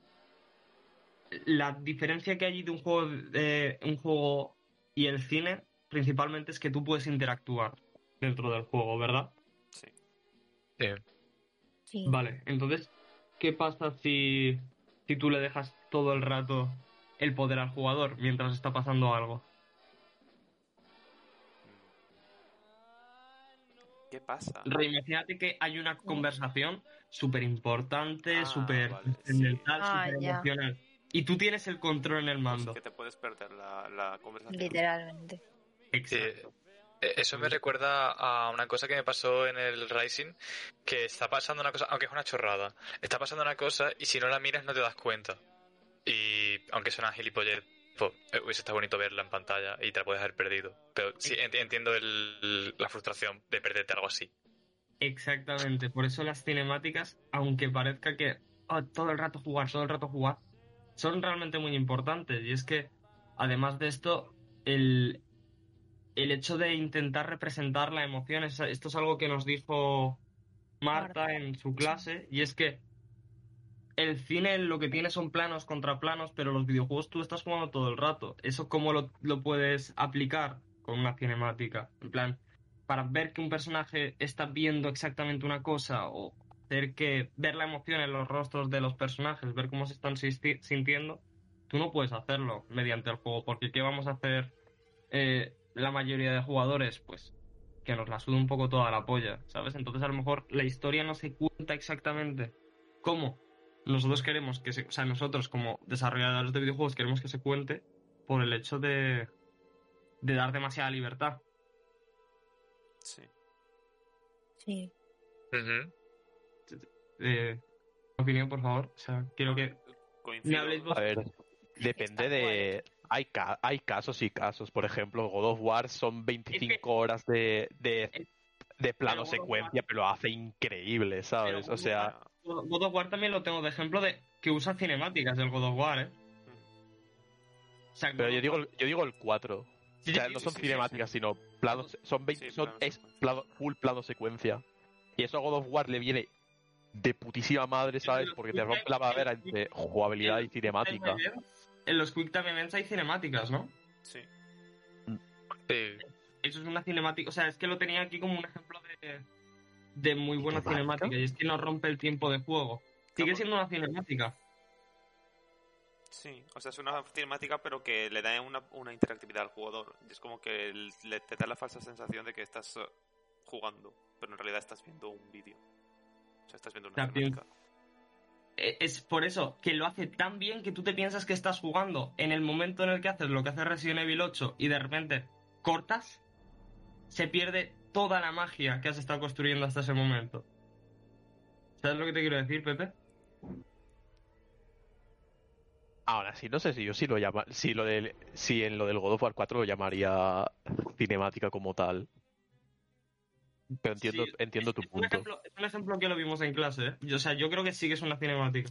la diferencia que hay de un juego, de un juego y el cine, principalmente, es que tú puedes interactuar dentro del juego, ¿verdad? Sí. Sí. Sí. Vale, entonces, ¿qué pasa si, si tú le dejas todo el rato el poder al jugador mientras está pasando algo? ¿Qué pasa? Reimagínate que hay una conversación súper importante, Ah, súper vale, sí. trascendental, Ah, súper ya. emocional. Y tú tienes el control en el Pues mando. que te puedes perder la, la conversación. Literalmente. Exacto. Eh, Eso me recuerda a una cosa que me pasó en el Rising, que está pasando una cosa, aunque es una chorrada, está pasando una cosa y si no la miras no te das cuenta. Y aunque suena gilipollez, pues eh, hubiese estado bonito verla en pantalla y te la puedes haber perdido. Pero sí, ent- entiendo el- la frustración de perderte algo así. Exactamente. Por eso las cinemáticas, aunque parezca que oh, todo el rato jugar, todo el rato jugar, son realmente muy importantes. Y es que, además de esto, el, el hecho de intentar representar la emoción, es- esto es algo que nos dijo Marta Marta. en su clase, y es que el cine lo que tiene son planos contra planos, pero los videojuegos tú estás jugando todo el rato. ¿Eso cómo lo, lo puedes aplicar? Con una cinemática. En plan, para ver que un personaje está viendo exactamente una cosa o hacer que ver la emoción en los rostros de los personajes, ver cómo se están sisti- sintiendo, tú no puedes hacerlo mediante el juego, porque ¿qué vamos a hacer eh, la mayoría de jugadores? Pues que nos la suda un poco toda la polla, ¿sabes? Entonces a lo mejor la historia no se cuenta exactamente cómo nosotros queremos que se, o sea, nosotros como desarrolladores de videojuegos queremos que se cuente por el hecho de, de dar demasiada libertad. Sí. Sí. Ujú. Eh, opinión, por favor. O sea, quiero que Coincido. me habléis vos. A ver, depende Está guay. de... Hay, ca- hay casos y casos. Por ejemplo, God of War son veinticinco horas de, de, de plano Pero God of secuencia, pero lo hace increíble, ¿sabes? Pero O sea, God of War también lo tengo de ejemplo de que usa cinemáticas del God of War, ¿eh? O sea, pero God yo of digo, War- yo digo el cuatro. Sí, O sea, sí, no sí, son sí, sí, cinemáticas, sino planos, son veinte, Sí, son, plano es secuencia. plano- full plano secuencia. Y eso a God of War le viene de putísima madre, ¿sabes? Porque te rompe la barrera entre jugabilidad y cinemática. En los Quick Time Events hay cinemáticas, ¿no? Sí. Sí. Eso es una cinemática, o sea, es que lo tenía aquí como un ejemplo de, de muy buena ¿Cinemática? cinemática, y es que no rompe el tiempo de juego. Sigue Claro. siendo una cinemática. Sí, o sea, es una cinemática pero que le da una, una interactividad al jugador. Y es como que el- le, te da la falsa sensación de que estás eh, jugando, pero en realidad estás viendo un vídeo. O sea, estás viendo una También. cinemática. Eh, Es por eso que lo hace tan bien que tú te piensas que estás jugando. En el momento en el que haces lo que hace Resident Evil ocho y de repente cortas, se pierde toda la magia que has estado construyendo hasta ese momento. ¿Sabes lo que te quiero decir, Pepe? Ahora sí, no sé si yo sí lo llama, si lo del, si en lo del God of War cuatro lo llamaría cinemática como tal. Pero entiendo, Sí, entiendo es, tu es un punto. ejemplo, es un ejemplo que lo vimos en clase, ¿eh? Yo, o sea, yo creo que sí que es una cinemática.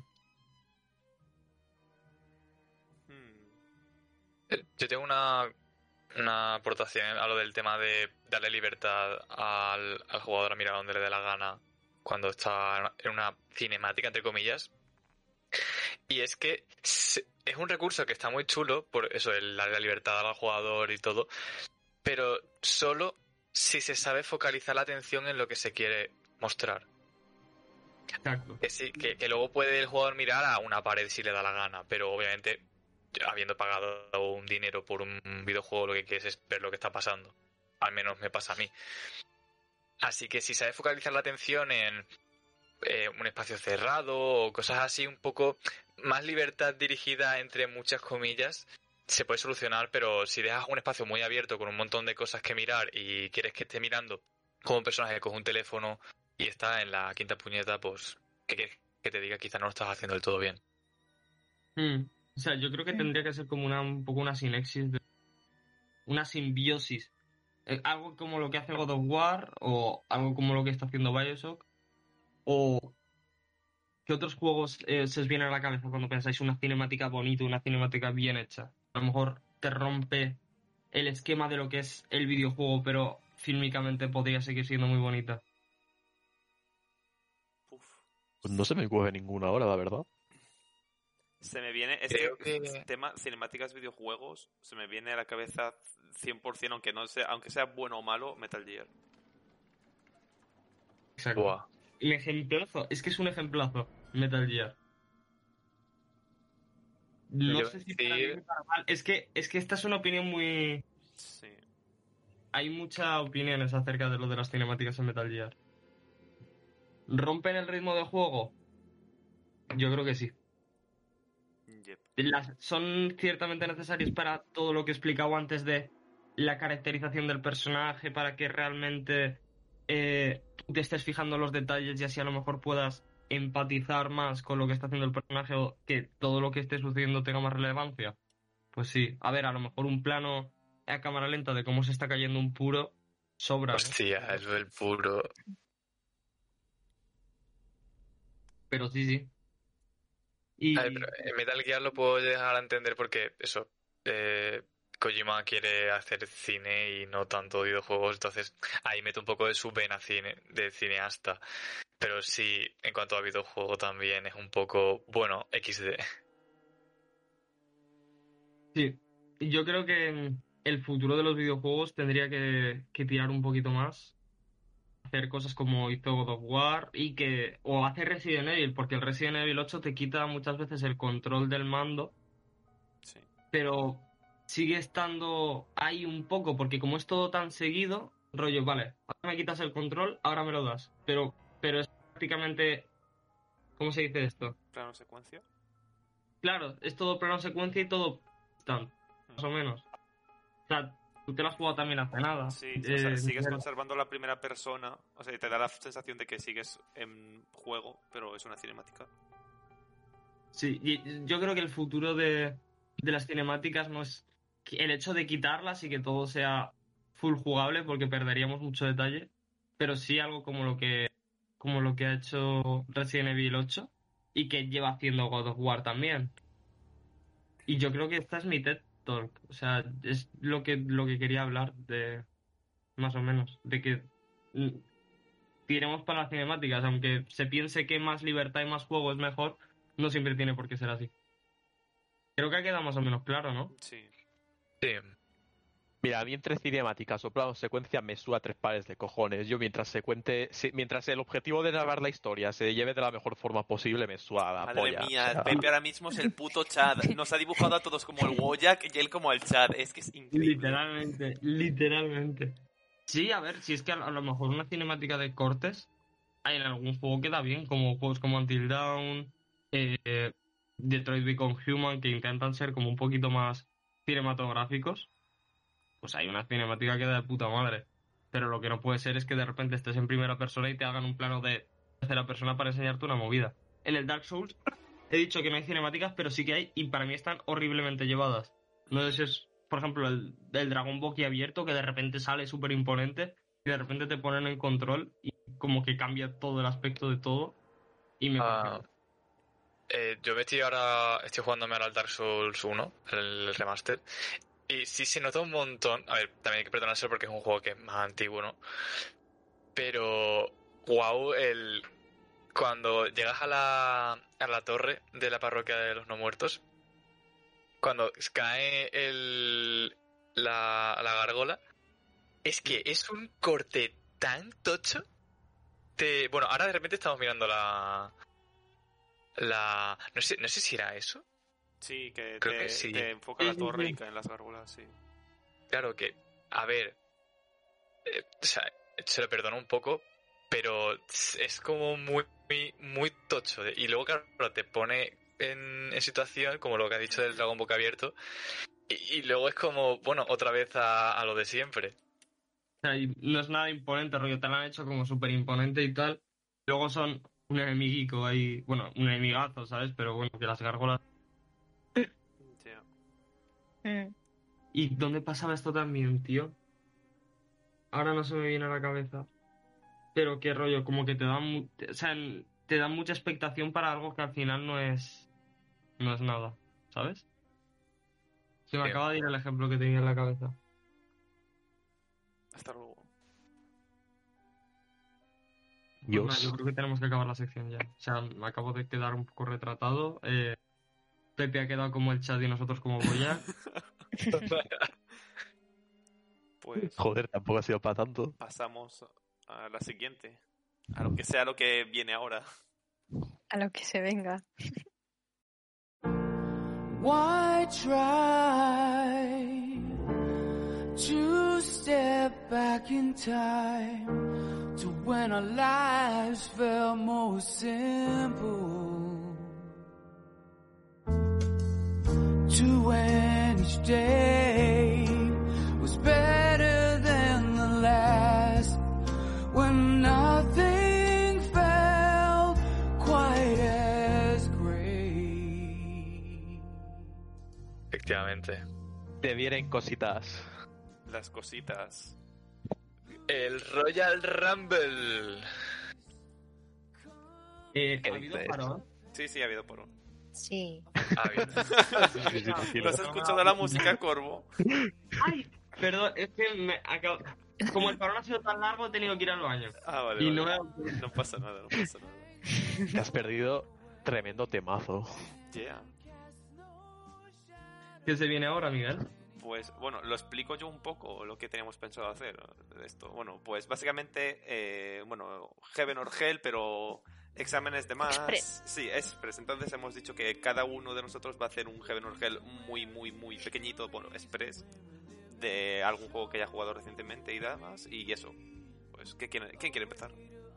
Hmm. Eh, Yo tengo una, una aportación a lo del tema de darle libertad al, al jugador a mirar donde le dé la gana cuando está en una cinemática, entre comillas. Y es que se- es un recurso que está muy chulo, por eso, el darle la libertad al jugador y todo, pero solo si se sabe focalizar la atención en lo que se quiere mostrar. Exacto. Que sí, que, que luego puede el jugador mirar a una pared si le da la gana, pero obviamente, habiendo pagado un dinero por un videojuego, lo que quieres es ver lo que está pasando. Al menos me pasa a mí. Así que si sabes focalizar la atención en eh, un espacio cerrado o cosas así, un poco más libertad dirigida entre muchas comillas se puede solucionar, pero si dejas un espacio muy abierto con un montón de cosas que mirar y quieres que esté mirando como un personaje que coge un teléfono y está en la quinta puñeta, pues, ¿qué quieres que te diga? Quizás no lo estás haciendo del todo bien. Hmm. O sea, yo creo que tendría que ser como una, un poco una sinexis, de- una simbiosis. Eh, algo como lo que hace God of War o algo como lo que está haciendo BioShock. O ¿qué otros juegos eh, se os viene a la cabeza cuando pensáis una cinemática bonita, una cinemática bien hecha? A lo mejor te rompe el esquema de lo que es el videojuego, pero fílmicamente podría seguir siendo muy bonita. Uf. Pues no se me ocurre ninguna ahora, la verdad. Se me viene, es Creo que, que- tema cinemáticas videojuegos, se me viene a la cabeza cien por ciento, aunque no sea, aunque sea bueno o malo, Metal Gear. Exacto. Buah. Un ejemplazo, es que es un ejemplazo, Metal Gear. No Yo sé si decir- para bien o para mal. Es que, es que esta es una opinión muy... Sí. Hay muchas opiniones acerca de lo de las cinemáticas en Metal Gear. ¿Rompen el ritmo del juego? Yo creo que sí. Yep. Las, son ciertamente necesarias para todo lo que he explicado antes de la caracterización del personaje, para que realmente eh, tú te estés fijando en los detalles y así a lo mejor puedas empatizar más con lo que está haciendo el personaje o que todo lo que esté sucediendo tenga más relevancia. Pues sí, a ver, a lo mejor un plano a cámara lenta de cómo se está cayendo un puro sobra, ¿no? Hostia, es el puro. Pero sí, sí. Y A ver, pero en Metal Gear lo puedo dejar a entender porque eso, eh, Kojima quiere hacer cine y no tanto videojuegos, entonces ahí mete un poco de su vena cine, de cineasta. Pero sí, en cuanto a videojuego también es un poco, bueno, equis de. sí, yo creo que mm, el futuro de los videojuegos tendría que, que tirar un poquito más, hacer cosas como hizo God of War y que o hacer Resident Evil, porque el Resident Evil ocho te quita muchas veces el control del mando, Sí. pero sigue estando ahí un poco, porque como es todo tan seguido, rollo, vale, ahora me quitas el control, ahora me lo das, pero, pero es prácticamente, ¿cómo se dice esto? Plano secuencia. Claro, es todo plano secuencia y todo instant, más o menos. O sea, tú te lo has jugado también hace nada. Sí, o sea, Eh, sigues pero- conservando la primera persona, o sea, y te da la sensación de que sigues en juego, pero es una cinemática. Sí, y yo creo que el futuro de, de las cinemáticas no es que el hecho de quitarlas y que todo sea full jugable, porque perderíamos mucho detalle, pero sí algo como lo que, como lo que ha hecho Resident Evil ocho y que lleva haciendo God of War también. Y yo creo que esta es mi TED Talk. O sea, es lo que, lo que quería hablar de, más o menos, de que mm, tiremos para las cinemáticas, aunque se piense que más libertad y más juego es mejor, no siempre tiene por qué ser así. Creo que ha quedado más o menos claro, ¿no? Sí. Sí. Mira, a mí entre cinemáticas o plano secuencia me suda tres pares de cojones. Yo mientras se cuente, si- mientras el objetivo de narrar la historia se lleve de la mejor forma posible, me suda la Madre polla. mía, o sea, Pepe ahora mismo es el puto Chad. Nos ha dibujado a todos como el Wojak y él como el Chad. Es que es increíble. Literalmente, literalmente. Sí, a ver, si es que a, a lo mejor una cinemática de cortes en algún juego queda bien, como juegos como Until Dawn, eh, Detroit Become Human, que intentan ser como un poquito más cinematográficos. Pues hay una cinemática que da de puta madre. Pero lo que no puede ser es que de repente estés en primera persona y te hagan un plano de tercera persona para enseñarte una movida. En el Dark Souls he dicho que no hay cinemáticas, pero sí que hay y para mí están horriblemente llevadas. No sé si es, por ejemplo, el, el dragón boquiabierto que de repente sale súper imponente y de repente te ponen en control y como que cambia todo el aspecto de todo y me Ah, parece... eh, yo me estoy ahora, estoy jugándome ahora al Dark Souls uno, el remaster, y sí se nota un montón. A ver, también hay que perdonárselo porque es un juego que es más antiguo, ¿no? Pero, wow, el cuando llegas a la, a la torre de la parroquia de los no muertos, cuando cae el, la, la gárgola, es que es un corte tan tocho. Te, bueno, ahora de repente estamos mirando la... la no sé, no sé si era eso. Sí, que Creo te, que sí. te enfoca Sí, la sí, torre sí. y caen las gárgolas, sí. Claro que, a ver, eh, o sea, se lo perdono un poco, pero es como muy, muy, muy tocho. de- Y luego, claro, te pone en, en situación, como lo que has dicho del dragón boca abierto, y, y luego es como, bueno, otra vez a, a lo de siempre. O sea, y no es nada imponente, rollo, te lo han hecho como súper imponente y tal. Luego son un enemiguico ahí, bueno, un enemigazo, ¿sabes? Pero bueno, que las gárgolas... Ya. Mm. ¿Y dónde pasaba esto también, tío? Ahora no se me viene a la cabeza. Pero qué rollo, como que te dan, mu- te- o sea, en- te dan mucha expectación para algo que al final no es, no es nada, ¿sabes? Se me Sí. acaba de ir el ejemplo que tenía en la cabeza. Hasta luego. Pues Dios. nada, yo creo que tenemos que acabar la sección ya. O sea, me acabo de quedar un poco retratado. Eh, Pepe ha quedado como el chat y nosotros como Boya. Pues Joder, tampoco ha sido para tanto. pasamos a la siguiente. A lo que sea lo que viene ahora. A lo que se venga. Why try to step back in time to when our lives felt most simple, to when each day was better than the last, when nothing felt quite as great. Efectivamente. Te vienen cositas. Las cositas. El Royal Rumble. Eh, ¿Qué ¿ha habido dices? parón? Sí, sí, ha habido por uno. Sí. Ah, bien. Sí, sí, sí, ¿No has escuchado la música, Corvo? Ay, perdón, es que me acabo... Como el parón ha sido tan largo, he tenido que ir al baño. Ah, vale, Y vale. no he... No pasa nada, no pasa nada. Te has perdido tremendo temazo. Yeah. ¿Qué se viene ahora, Miguel? Pues bueno, lo explico yo un poco lo que teníamos pensado hacer de esto. Bueno, pues básicamente, eh, bueno, Heaven or Hell, pero exámenes de más. Express. Sí, Express. Entonces hemos dicho que cada uno de nosotros va a hacer un Heaven or Hell muy, muy, muy pequeñito, bueno, Express, de algún juego que haya jugado recientemente y demás. Y eso. Pues, ¿qué quiere, ¿quién quiere empezar?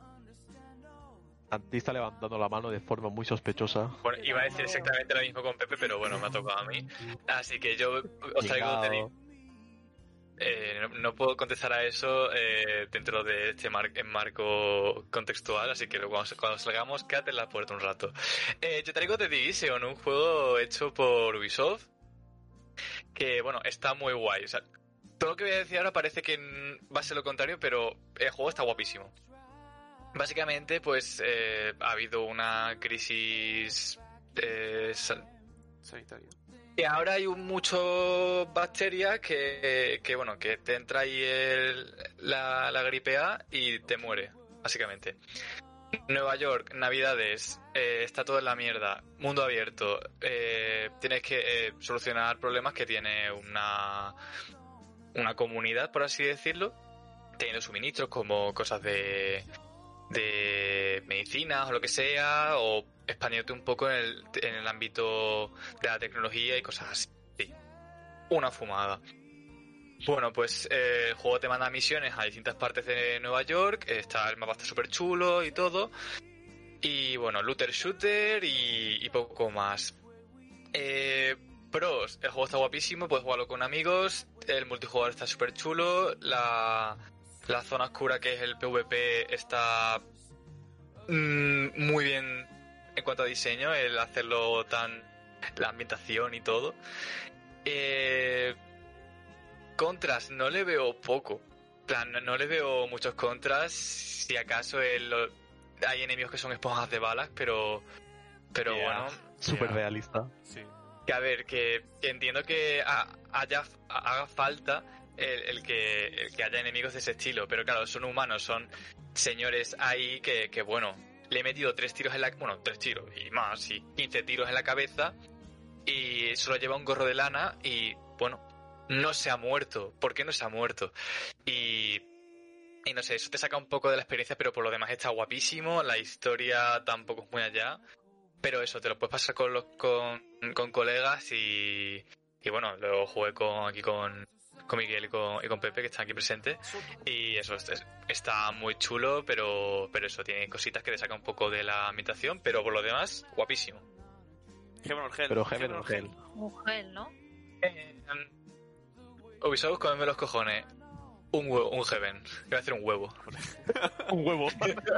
Anti está levantando la mano de forma muy sospechosa. Bueno, iba a decir exactamente lo mismo con Pepe, pero bueno, me ha tocado a mí. Así que yo os traigo... Llegado. teni- Eh, no, no puedo contestar a eso eh, dentro de este mar- marco contextual, así que luego cuando, cuando salgamos, quédate en la puerta un rato. Eh, yo traigo The Division, un juego hecho por Ubisoft, que bueno, está muy guay. O sea, todo lo que voy a decir ahora parece que mm, va a ser lo contrario, pero el juego está guapísimo. Básicamente, pues eh, ha habido una crisis eh, san- Sanitario. y ahora hay un, mucho bacterias que, que, bueno, que te entra ahí el, la, la gripe A y te muere, básicamente. Nueva York, Navidades, eh, está todo en la mierda, mundo abierto, eh, tienes que eh, solucionar problemas que tiene una, una comunidad, por así decirlo, teniendo suministros como cosas de, de medicinas o lo que sea, o expandiéndote un poco en el, en el ámbito de la tecnología y cosas así. Una fumada. Bueno, pues eh, el juego te manda misiones a distintas partes de Nueva York, está, el mapa está súper chulo y todo, y bueno, looter shooter y, y poco más. Eh, pros, el juego está guapísimo, puedes jugarlo con amigos, el multijugador está súper chulo, la, la zona oscura que es el PvP está mm, muy bien en cuanto a diseño, el hacerlo tan... la ambientación y todo. Eh, contras, no le veo poco. En plan, no, no le veo muchos contras. Si acaso el, hay enemigos que son esponjas de balas, pero... Pero Yeah. bueno... Súper Ya. realista. Sí. Que a ver, que, que entiendo que ha- haya, haga falta el, el que, el que haya enemigos de ese estilo, pero claro, son humanos, son señores ahí que, que bueno, le he metido tres tiros en la... bueno, tres tiros y más, y quince tiros en la cabeza y solo lleva un gorro de lana y, bueno, no se ha muerto. ¿Por qué no se ha muerto? Y... Y no sé, eso te saca un poco de la experiencia, pero por lo demás está guapísimo, la historia tampoco es muy allá. Pero eso, te lo puedes pasar con los con, con colegas y, y bueno, luego jugué con, aquí con, con Miguel y con, y con Pepe, que están aquí presentes. Y eso, es- está muy chulo, pero, pero eso, tiene cositas que te sacan un poco de la ambientación, pero por lo demás, guapísimo. Heaven or Hell. Pero Heaven or Hell. Un gel, ¿no? Eh, Ubisoft, comedme los cojones. Un huevo, un Heaven. Voy a hacer un huevo. Un huevo.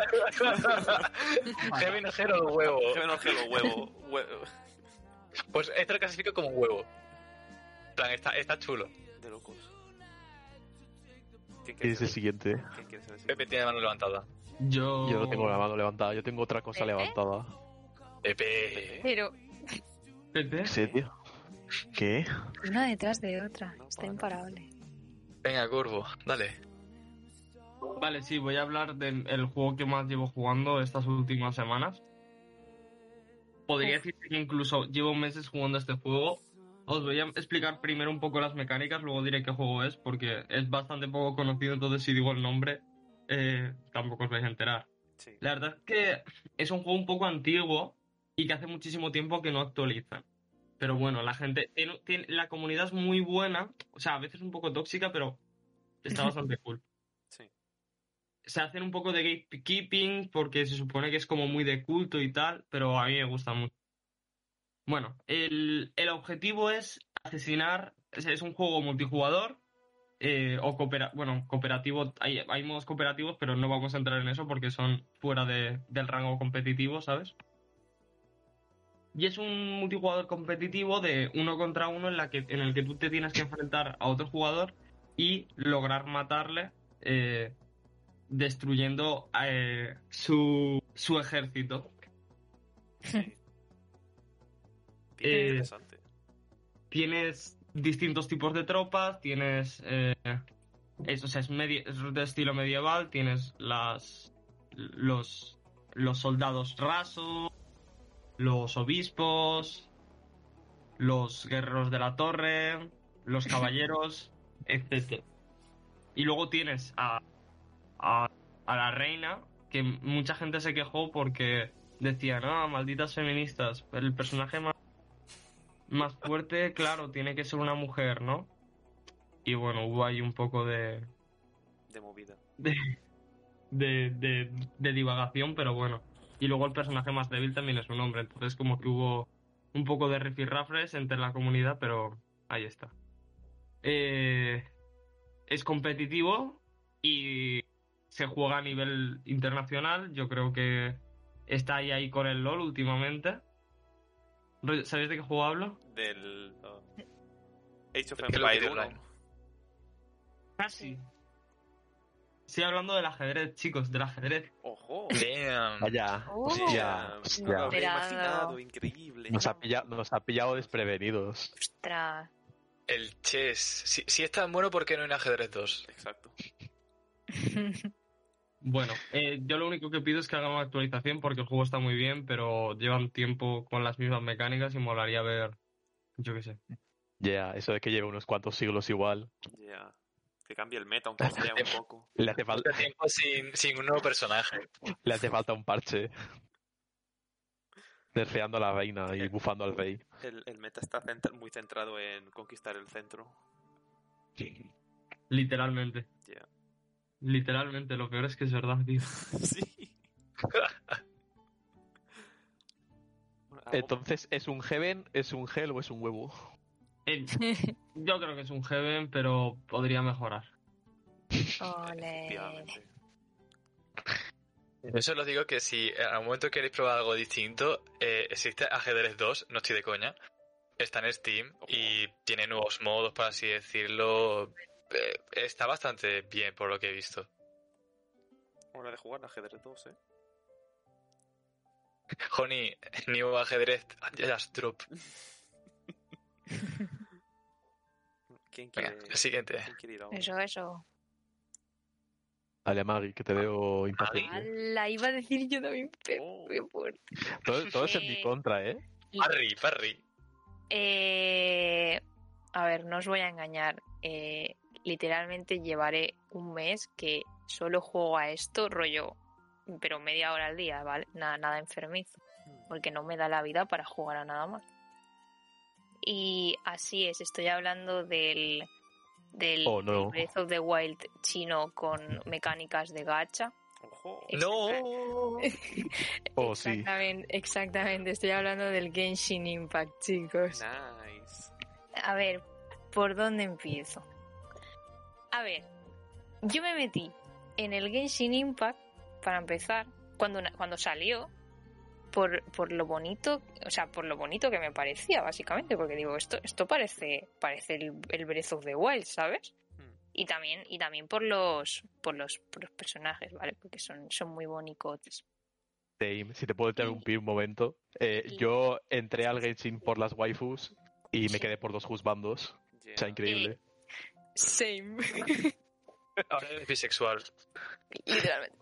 Heaven o Hell o huevo. Heaven or Hell o huevo. huevo. Pues esto lo clasifico como un huevo. En plan, está, está chulo. De locos. ¿Quién ¿Qué quiere es el ser? siguiente? ¿Quién quiere ser el Pepe tiene la mano levantada. Yo... Yo no tengo la mano levantada, yo tengo otra cosa ¿Eh? levantada. Pepe. Pero Pepe. ¿Sí, tío? ¿Qué? una detrás de otra. No Está para. imparable. Venga, Curvo, dale. Vale, sí, voy a hablar del el juego que más llevo jugando estas últimas semanas. Podría Uf. decir que incluso llevo meses jugando este juego. Os voy a explicar primero un poco las mecánicas, luego diré qué juego es, porque es bastante poco conocido, entonces si digo el nombre, eh, tampoco os vais a enterar. Sí. La verdad es que es un juego un poco antiguo y que hace muchísimo tiempo que no actualizan. Pero bueno, la gente, tiene, tiene- la comunidad es muy buena, o sea, a veces un poco tóxica, pero está bastante cool. Sí. Se hacen un poco de gatekeeping porque se supone que es como muy de culto y tal, pero a mí me gusta mucho. Bueno, el, el objetivo es asesinar, es, es un juego multijugador eh, o coopera, bueno, cooperativo, hay, hay modos cooperativos, pero no vamos a entrar en eso porque son fuera de- del rango competitivo, ¿sabes? Y es un multijugador competitivo de uno contra uno en, la que, en el que tú te tienes que enfrentar a otro jugador y lograr matarle eh, destruyendo eh, su, su ejército. Sí. Pinta Eh, interesante. Tienes distintos tipos de tropas, tienes... eh, es, o sea, es, medi- es de estilo medieval, tienes las los, los soldados rasos, los obispos, los guerreros de la torre, los caballeros, etcétera. Y luego tienes a, a, a la reina, que mucha gente se quejó porque decían, ah, malditas feministas, el personaje más, más fuerte, claro, tiene que ser una mujer, ¿no? Y bueno, hubo ahí un poco de, De movida. de, de, de, de divagación, pero bueno. Y luego el personaje más débil también es un hombre, entonces como que hubo un poco de rifirrafres entre la comunidad, pero ahí está. Eh, es competitivo y se juega a nivel internacional. Yo creo que está ahí, ahí con el LoL últimamente. ¿Sabéis de qué juego hablo? Del uh, Age of Es que lo Empire pide uno. online. Casi. Estoy hablando del ajedrez, chicos, del ajedrez. Ojo. Damn. Vaya, Oh. hostia, No lo hostia. habría Esperado. imaginado. Increíble. Nos ha pillado, nos ha pillado desprevenidos. Ostras. El chess. Si, si es tan bueno, ¿por qué no en ajedrez dos? Exacto. Bueno, eh, yo lo único que pido es que hagan una actualización porque el juego está muy bien, pero llevan tiempo con las mismas mecánicas y molaría ver, yo qué sé. Ya, eso de que lleva unos cuantos siglos igual. Ya. Que cambie el meta, aunque sea un poco. Le hace, fal- Mucho tiempo sin, sin un nuevo personaje. le hace falta un parche. Nerfeando a la reina y bufando al rey. El, el meta está centra- muy centrado en conquistar el centro. Literalmente. Ya. Literalmente, lo peor es que es verdad, tío. Sí. Bueno, algo- Entonces, ¿es un Heaven, es un Hell o es un huevo? Eh, yo creo que es un Heaven, pero podría mejorar. Ole. Efectivamente. Eso os digo que si en algún momento queréis probar algo distinto, eh, existe Ajedrez dos, no estoy de coña. Está en Steam y tiene nuevos modos, por así decirlo. Eh, está bastante bien por lo que he visto. Hora de jugar ajedrez dos, ¿eh? Honey, New Ajedrez Just Drop. ¿Quién quiere, Venga, el siguiente. ¿quién quiere ir ahora? Eso, eso. Dale, Maggie, que te veo impaciente. La iba a decir yo también, pero Oh. qué fuerte. Todo, todo es en mi Eh, contra, ¿eh? Parry, parry. Eh, a ver, no os voy a engañar. Eh, literalmente llevaré un mes que solo juego a esto, rollo, pero media hora al día, ¿vale? Nada, nada enfermizo, porque no me da la vida para jugar a nada más. Y así es, estoy hablando del, del, Oh, no. del Breath of the Wild chino con mecánicas de gacha. Ojo. Ojo. ¡No! Oh, sí. Exactamente, exactamente. Estoy hablando del Genshin Impact, chicos. Nice. A ver, ¿por dónde empiezo? A ver, yo me metí en el Genshin Impact, para empezar, cuando, cuando salió, por, por lo bonito, o sea, por lo bonito que me parecía, básicamente, porque digo, esto, esto parece, parece el, el Breath of the Wild, ¿sabes? Hmm. Y también, y también por los, por los, por los personajes, ¿vale? Porque son, son muy bonicotes. Same. Si te puedo interrumpir un momento. Eh, Y- yo entré al Genshin por las waifus y me quedé por los husbandos. Yeah. O sea, increíble. Same. Ahora eres bisexual. Literalmente.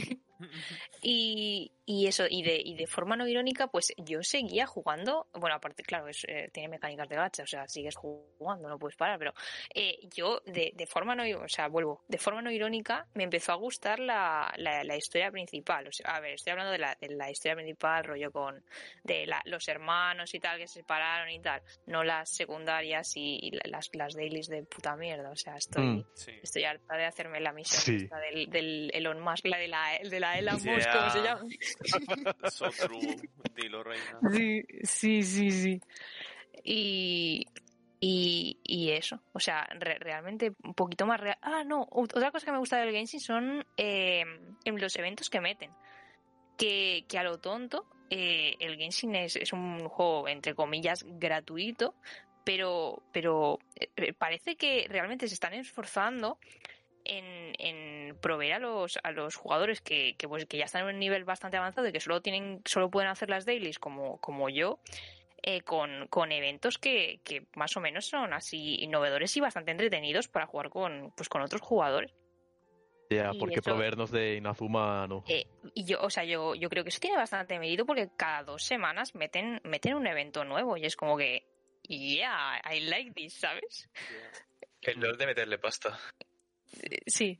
Y, y eso, y de, y de forma no irónica, pues yo seguía jugando. Bueno, aparte, claro, es, eh, tiene mecánicas de gacha, o sea, sigues jugando, no puedes parar, pero eh, yo de, de forma no, o sea, vuelvo, de forma no irónica, me empezó a gustar la, la, la historia principal. O sea, a ver, estoy hablando de la, de la historia principal, rollo con de la, los hermanos y tal, que se separaron y tal, no las secundarias y, y las, las dailies de puta mierda. O sea, estoy. Mm. Sí. Estoy harta de hacerme la misión Sí. esta del, del Elon Musk, la de la, de la Elon Yeah. Musk, ¿cómo se llama? So true. Dilo, reina. Sí, sí, sí, sí. Y, y, y eso, o sea, re- realmente un poquito más real. Ah, no, ot- otra cosa que me gusta del Genshin son eh, en los eventos que meten. Que, que a lo tonto, eh, el Genshin es, es un juego, entre comillas, gratuito, pero, pero eh, parece que realmente se están esforzando en, en proveer a los, a los jugadores que, que, pues, que ya están en un nivel bastante avanzado y que solo tienen, solo pueden hacer las dailies como, como yo, eh, con, con eventos que, que más o menos son así innovadores y bastante entretenidos para jugar con, pues, con otros jugadores. Ya, Y porque eso- proveernos de Inazuma no. Eh, y yo, o sea, yo, yo creo que eso tiene bastante medido porque cada dos semanas meten, meten un evento nuevo y es como que, yeah, I like this, ¿sabes? Yeah. El LOL de meterle pasta. Eh, Sí.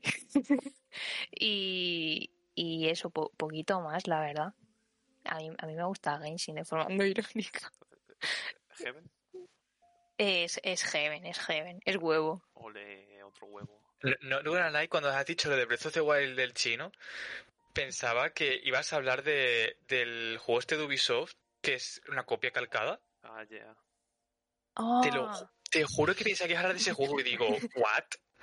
y, y eso, po- poquito más, la verdad. A mí, a mí me gusta Genshin de forma no irónica. Heaven. Es, es Heaven, es Heaven, es huevo. Ole, otro huevo. No, no, Nanai, cuando has dicho lo de Breath of the Wild del chino, pensaba que ibas a hablar de, del juego este de Ubisoft, que es una copia calcada. Ah, yeah. Te lo Ah, te juro que pensaba que ibas a hablar de ese juego y digo, ¿what?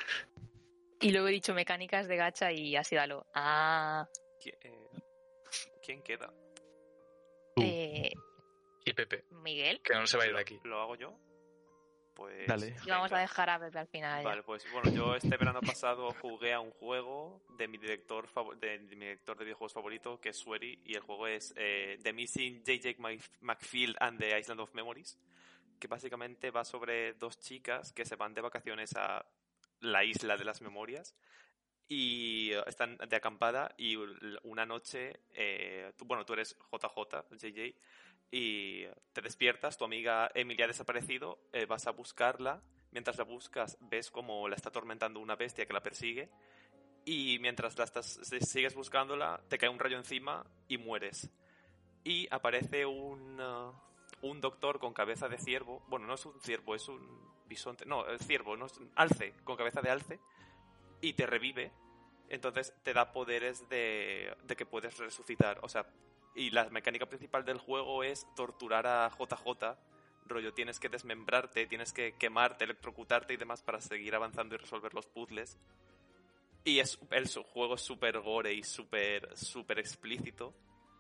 y luego he dicho mecánicas de gacha y ha sido algo. Ah, ¿Qui- eh, ¿Quién queda? Tú. eh, Y Pepe, Miguel. que no se va a ir de aquí. ¿Lo hago yo? Pues... Dale. Y vamos a venga. dejar a Pepe al final. ya. Vale, pues bueno, yo este verano pasado jugué a un juego de mi director fav- de, de mi director de videojuegos favorito, que es Swery, y el juego es eh, The Missing J J McField and the Island of Memories, que básicamente va sobre dos chicas que se van de vacaciones a la isla de las memorias y eh, están de acampada y u- una noche, eh, tú, bueno, tú eres J J, J J, y te despiertas, tu amiga Emily ha desaparecido, eh, vas a buscarla, mientras la buscas ves como la está atormentando una bestia que la persigue y mientras la estás, si- sigues buscándola te cae un rayo encima y mueres. Y aparece un, uh, un doctor con cabeza de ciervo, bueno, no es un ciervo, es un bisonte, no, el ciervo, no es un alce, con cabeza de alce, y te revive, entonces te da poderes de, de que puedes resucitar, o sea, y la mecánica principal del juego es torturar a J J, rollo, tienes que desmembrarte, tienes que quemarte, electrocutarte y demás para seguir avanzando y resolver los puzzles. Y es, el su- juego es súper gore y súper súper explícito,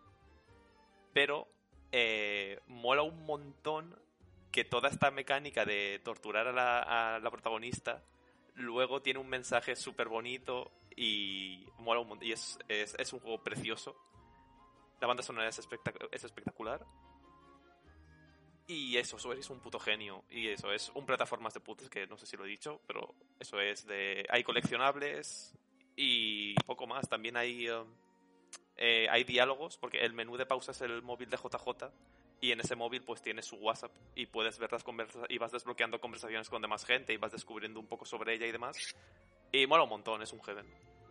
pero eh, mola un montón que toda esta mecánica de torturar a la, a la protagonista luego tiene un mensaje súper bonito y mola un montón. Y es, es, es un juego precioso. La banda sonora es, espectac- es espectacular. Y eso, Swery es un puto genio. Y eso, es un plataformas de puzzles que no sé si lo he dicho, pero eso es de... Hay coleccionables y poco más. También hay... um, eh, hay diálogos, porque el menú de pausa es el móvil de J J y en ese móvil pues tienes su WhatsApp y puedes ver las conversaciones y vas desbloqueando conversaciones con demás gente y vas descubriendo un poco sobre ella y demás. Y mola un montón, es un heaven.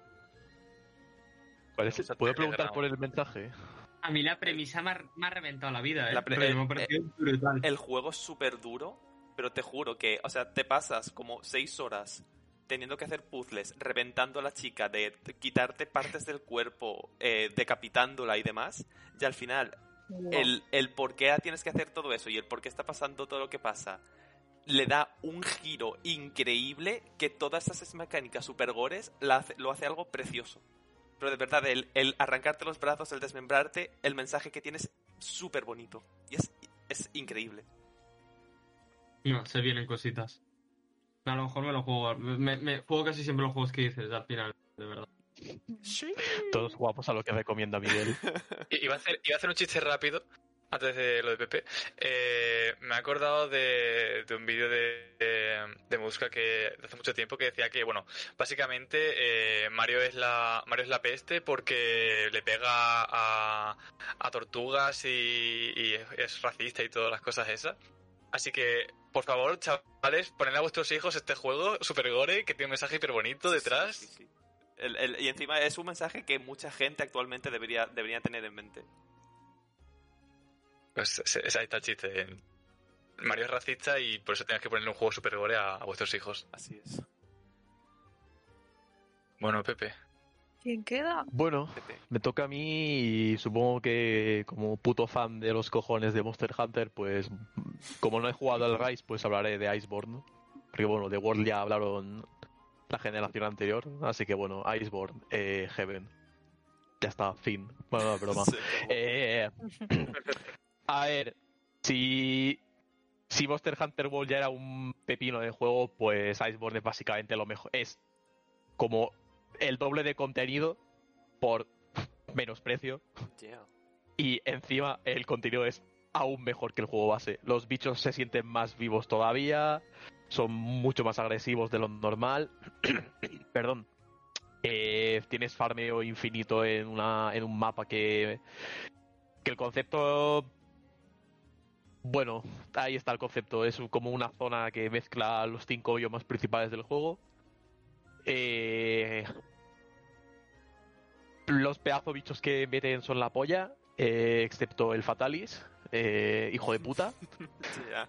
¿Cuál es? Me gusta ¿Puedo el preguntar Telegram. por el mensaje? A mí la premisa me ha, me ha reventado la vida, ¿eh? La pre- Porque me eh, ha parecido brutal. El juego es súper duro, pero te juro que, o sea, te pasas como seis horas teniendo que hacer puzzles, reventando a la chica, de quitarte partes del cuerpo, eh, decapitándola y demás, y al final el, el por qué tienes que hacer todo eso y el por qué está pasando todo lo que pasa le da un giro increíble que todas esas mecánicas super gores la hace, lo hace algo precioso. Pero de verdad, el, el arrancarte los brazos, el desmembrarte, el mensaje que tienes es súper bonito. Y es, es increíble. No, se vienen cositas. A lo mejor me lo juego. Me, me juego casi siempre los juegos que dices al final, de verdad. Sí. Todos jugamos a lo que recomienda Miguel. I- Iba a hacer, iba a hacer un chiste rápido antes de lo de Pepe. Eh, me he acordado de, de un vídeo de, de, de Muska que de hace mucho tiempo que decía que, bueno, básicamente eh, Mario es la Mario es la peste porque le pega a, a tortugas y, y es, es racista y todas las cosas esas. Así que, por favor, chavales, poned a vuestros hijos este juego super gore que tiene un mensaje hiper bonito detrás. Sí, sí, sí. El, el, y encima es un mensaje que mucha gente actualmente debería, debería tener en mente. Pues ese- ese- ahí está el chiste. Mario es racista y por eso tienes que ponerle un juego super gore a, a vuestros hijos. Así es. Bueno, Pepe. ¿Quién queda? Bueno, Pepe. me toca a mí y supongo que como puto fan de los cojones de Monster Hunter, pues como no he jugado al Rise, pues hablaré de Iceborne. Porque bueno, de World ya hablaron la generación anterior, así que bueno, Iceborne, eh, Heaven. Ya está, fin. Bueno, no, broma. Se acabó. Eh, a ver, si, si Monster Hunter World ya era un pepino de juego, pues Iceborne es básicamente lo mejor. Es como el doble de contenido por menos precio Yeah. y encima el contenido es aún mejor que el juego base. Los bichos se sienten más vivos todavía, son mucho más agresivos de lo normal. Perdón. Eh, tienes farmeo infinito en una en un mapa que que el concepto, bueno, ahí está el concepto, es como una zona que mezcla los cinco biomas principales del juego. Eh, los pedazos bichos que meten son la polla, eh, excepto el Fatalis, eh, hijo de puta. Yeah.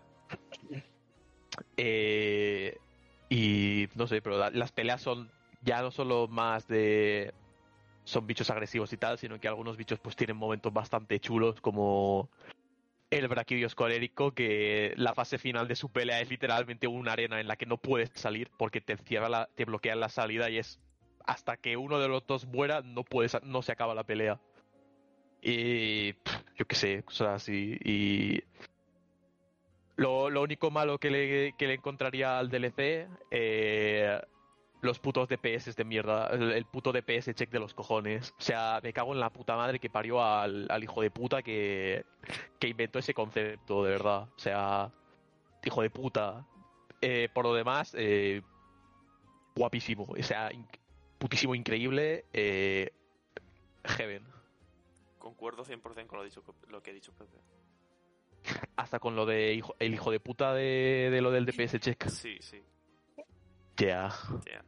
Eh, y no sé, pero la- las peleas son ya no solo más de... son bichos agresivos y tal, sino que algunos bichos pues tienen momentos bastante chulos, como el Brachidios colérico, que la fase final de su pelea es literalmente una arena en la que no puedes salir porque te cierra la, te bloquean la salida y es hasta que uno de los dos muera no puedes, no se acaba la pelea. Y pff, yo qué sé, cosas así. Y lo, lo único malo que le, que le encontraría al D L C, eh, los putos D P S de mierda, el, el puto D P S check de los cojones. O sea, me cago en la puta madre que parió al, al hijo de puta que, que inventó ese concepto, de verdad. O sea, hijo de puta. Eh, por lo demás, eh, guapísimo. O sea, in- putísimo increíble. Eh, Heaven. Concuerdo cien por ciento con lo, dicho, lo que ha dicho Pepe. Hasta con lo de hijo, el hijo de puta de, de lo del D P S check. Sí, sí. Ya. Yeah.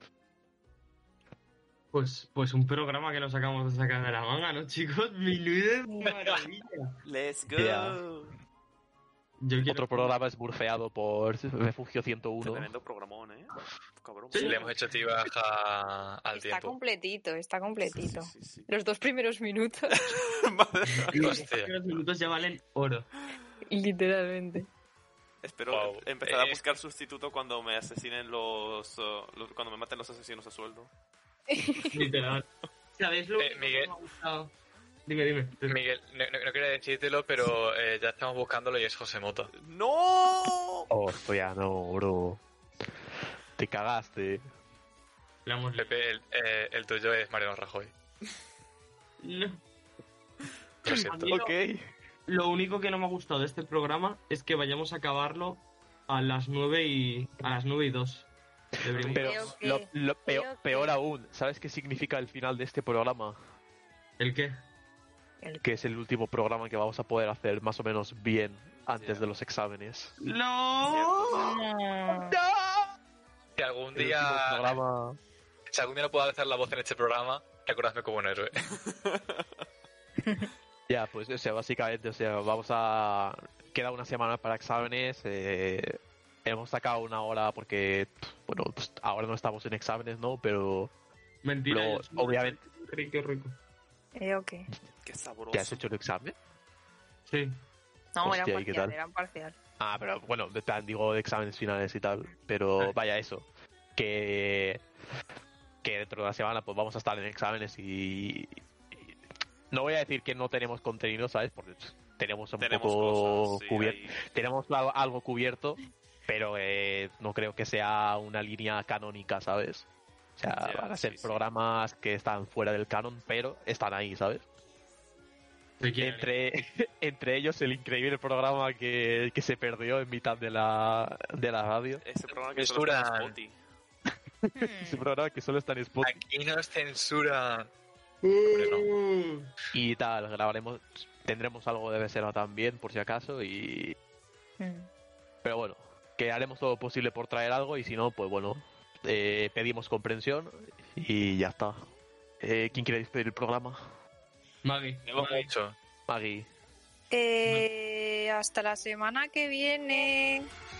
Pues, pues un programa que nos acabamos de sacar de la manga, ¿no, chicos? Menuda maravilla. Let's go. Yeah. Yo quiero... Otro programa esburfeado por Refugio ciento uno. Tremendo programón, ¿eh? Cabrón. Sí. Le hemos hecho tibaja al Está tiempo. completito, está completito. Sí, sí, sí. Los dos primeros minutos, Madre mía. Los Hostia. primeros minutos ya valen oro. literalmente. Espero Wow. empezar a Eh. buscar sustituto cuando me asesinen los, uh, los- cuando me maten los asesinos a sueldo. Literal. ¿Sabéis lo Eh, que Miguel. me ha gustado? Dime, dime. Miguel, no, no- no quería decírtelo, pero eh, ya estamos buscándolo y es José Mota. ¡No! Hostia, no, bro. Te cagaste. Le hemos- Pepe, el, eh, el tuyo es Mariano Rajoy. No. Lo siento. A mí lo- Ok. Lo único que no me ha gustado de este programa es que vayamos a acabarlo a las nueve y a las nueve y dos. Deberíamos- Pero Creo que- lo, lo peor, creo que- peor aún, ¿sabes qué significa el final de este programa? ¿El qué? Que es el último programa que vamos a poder hacer más o menos bien antes Ya. de los exámenes. ¡No! No. Si algún El último día, programa... si algún día no puedo hacer la voz en este programa, recordadme como un héroe. Ya, pues, o sea, básicamente, o sea, vamos a... Queda una semana para exámenes, eh, hemos sacado una hora porque, bueno, pues ahora no estamos en exámenes, ¿no? Pero Mentira. Luego, yo soy- obviamente- Rico, rico. ¿Eh o qué? Qué sabroso. ¿te has hecho el examen? Sí. No, Hostia, era ¿y qué parcial, tal? era parcial. Ah, pero bueno, de plan, digo de exámenes finales y tal. Pero Ah. vaya, eso. Que, que dentro de una semana pues vamos a estar en exámenes y... y- no voy a decir que no tenemos contenido, ¿sabes? Porque tenemos un Tenemos poco cosas, sí, cubierto. ahí. Tenemos algo, algo cubierto, pero eh, no creo que sea una línea canónica, ¿sabes? O sea, Ya, van a ser sí, sí. programas que están fuera del canon, pero están ahí, ¿sabes? ¿De quién? Entre, entre ellos el increíble programa que, que se perdió en mitad de la, de la radio. Ese programa que solo está en Censuran. Spotify. Ese Hmm. programa que solo está en Spotify Aquí nos censura. Uh, y tal. Grabaremos, tendremos algo de reserva también, por si acaso. Y Hmm. pero bueno, que haremos todo lo posible por traer algo. Y si no, pues bueno, eh, pedimos comprensión y ya está. Eh, ¿Quién quiere despedir el programa? Maggie. Llevo mucho. Maggie. Eh, hasta la semana que viene.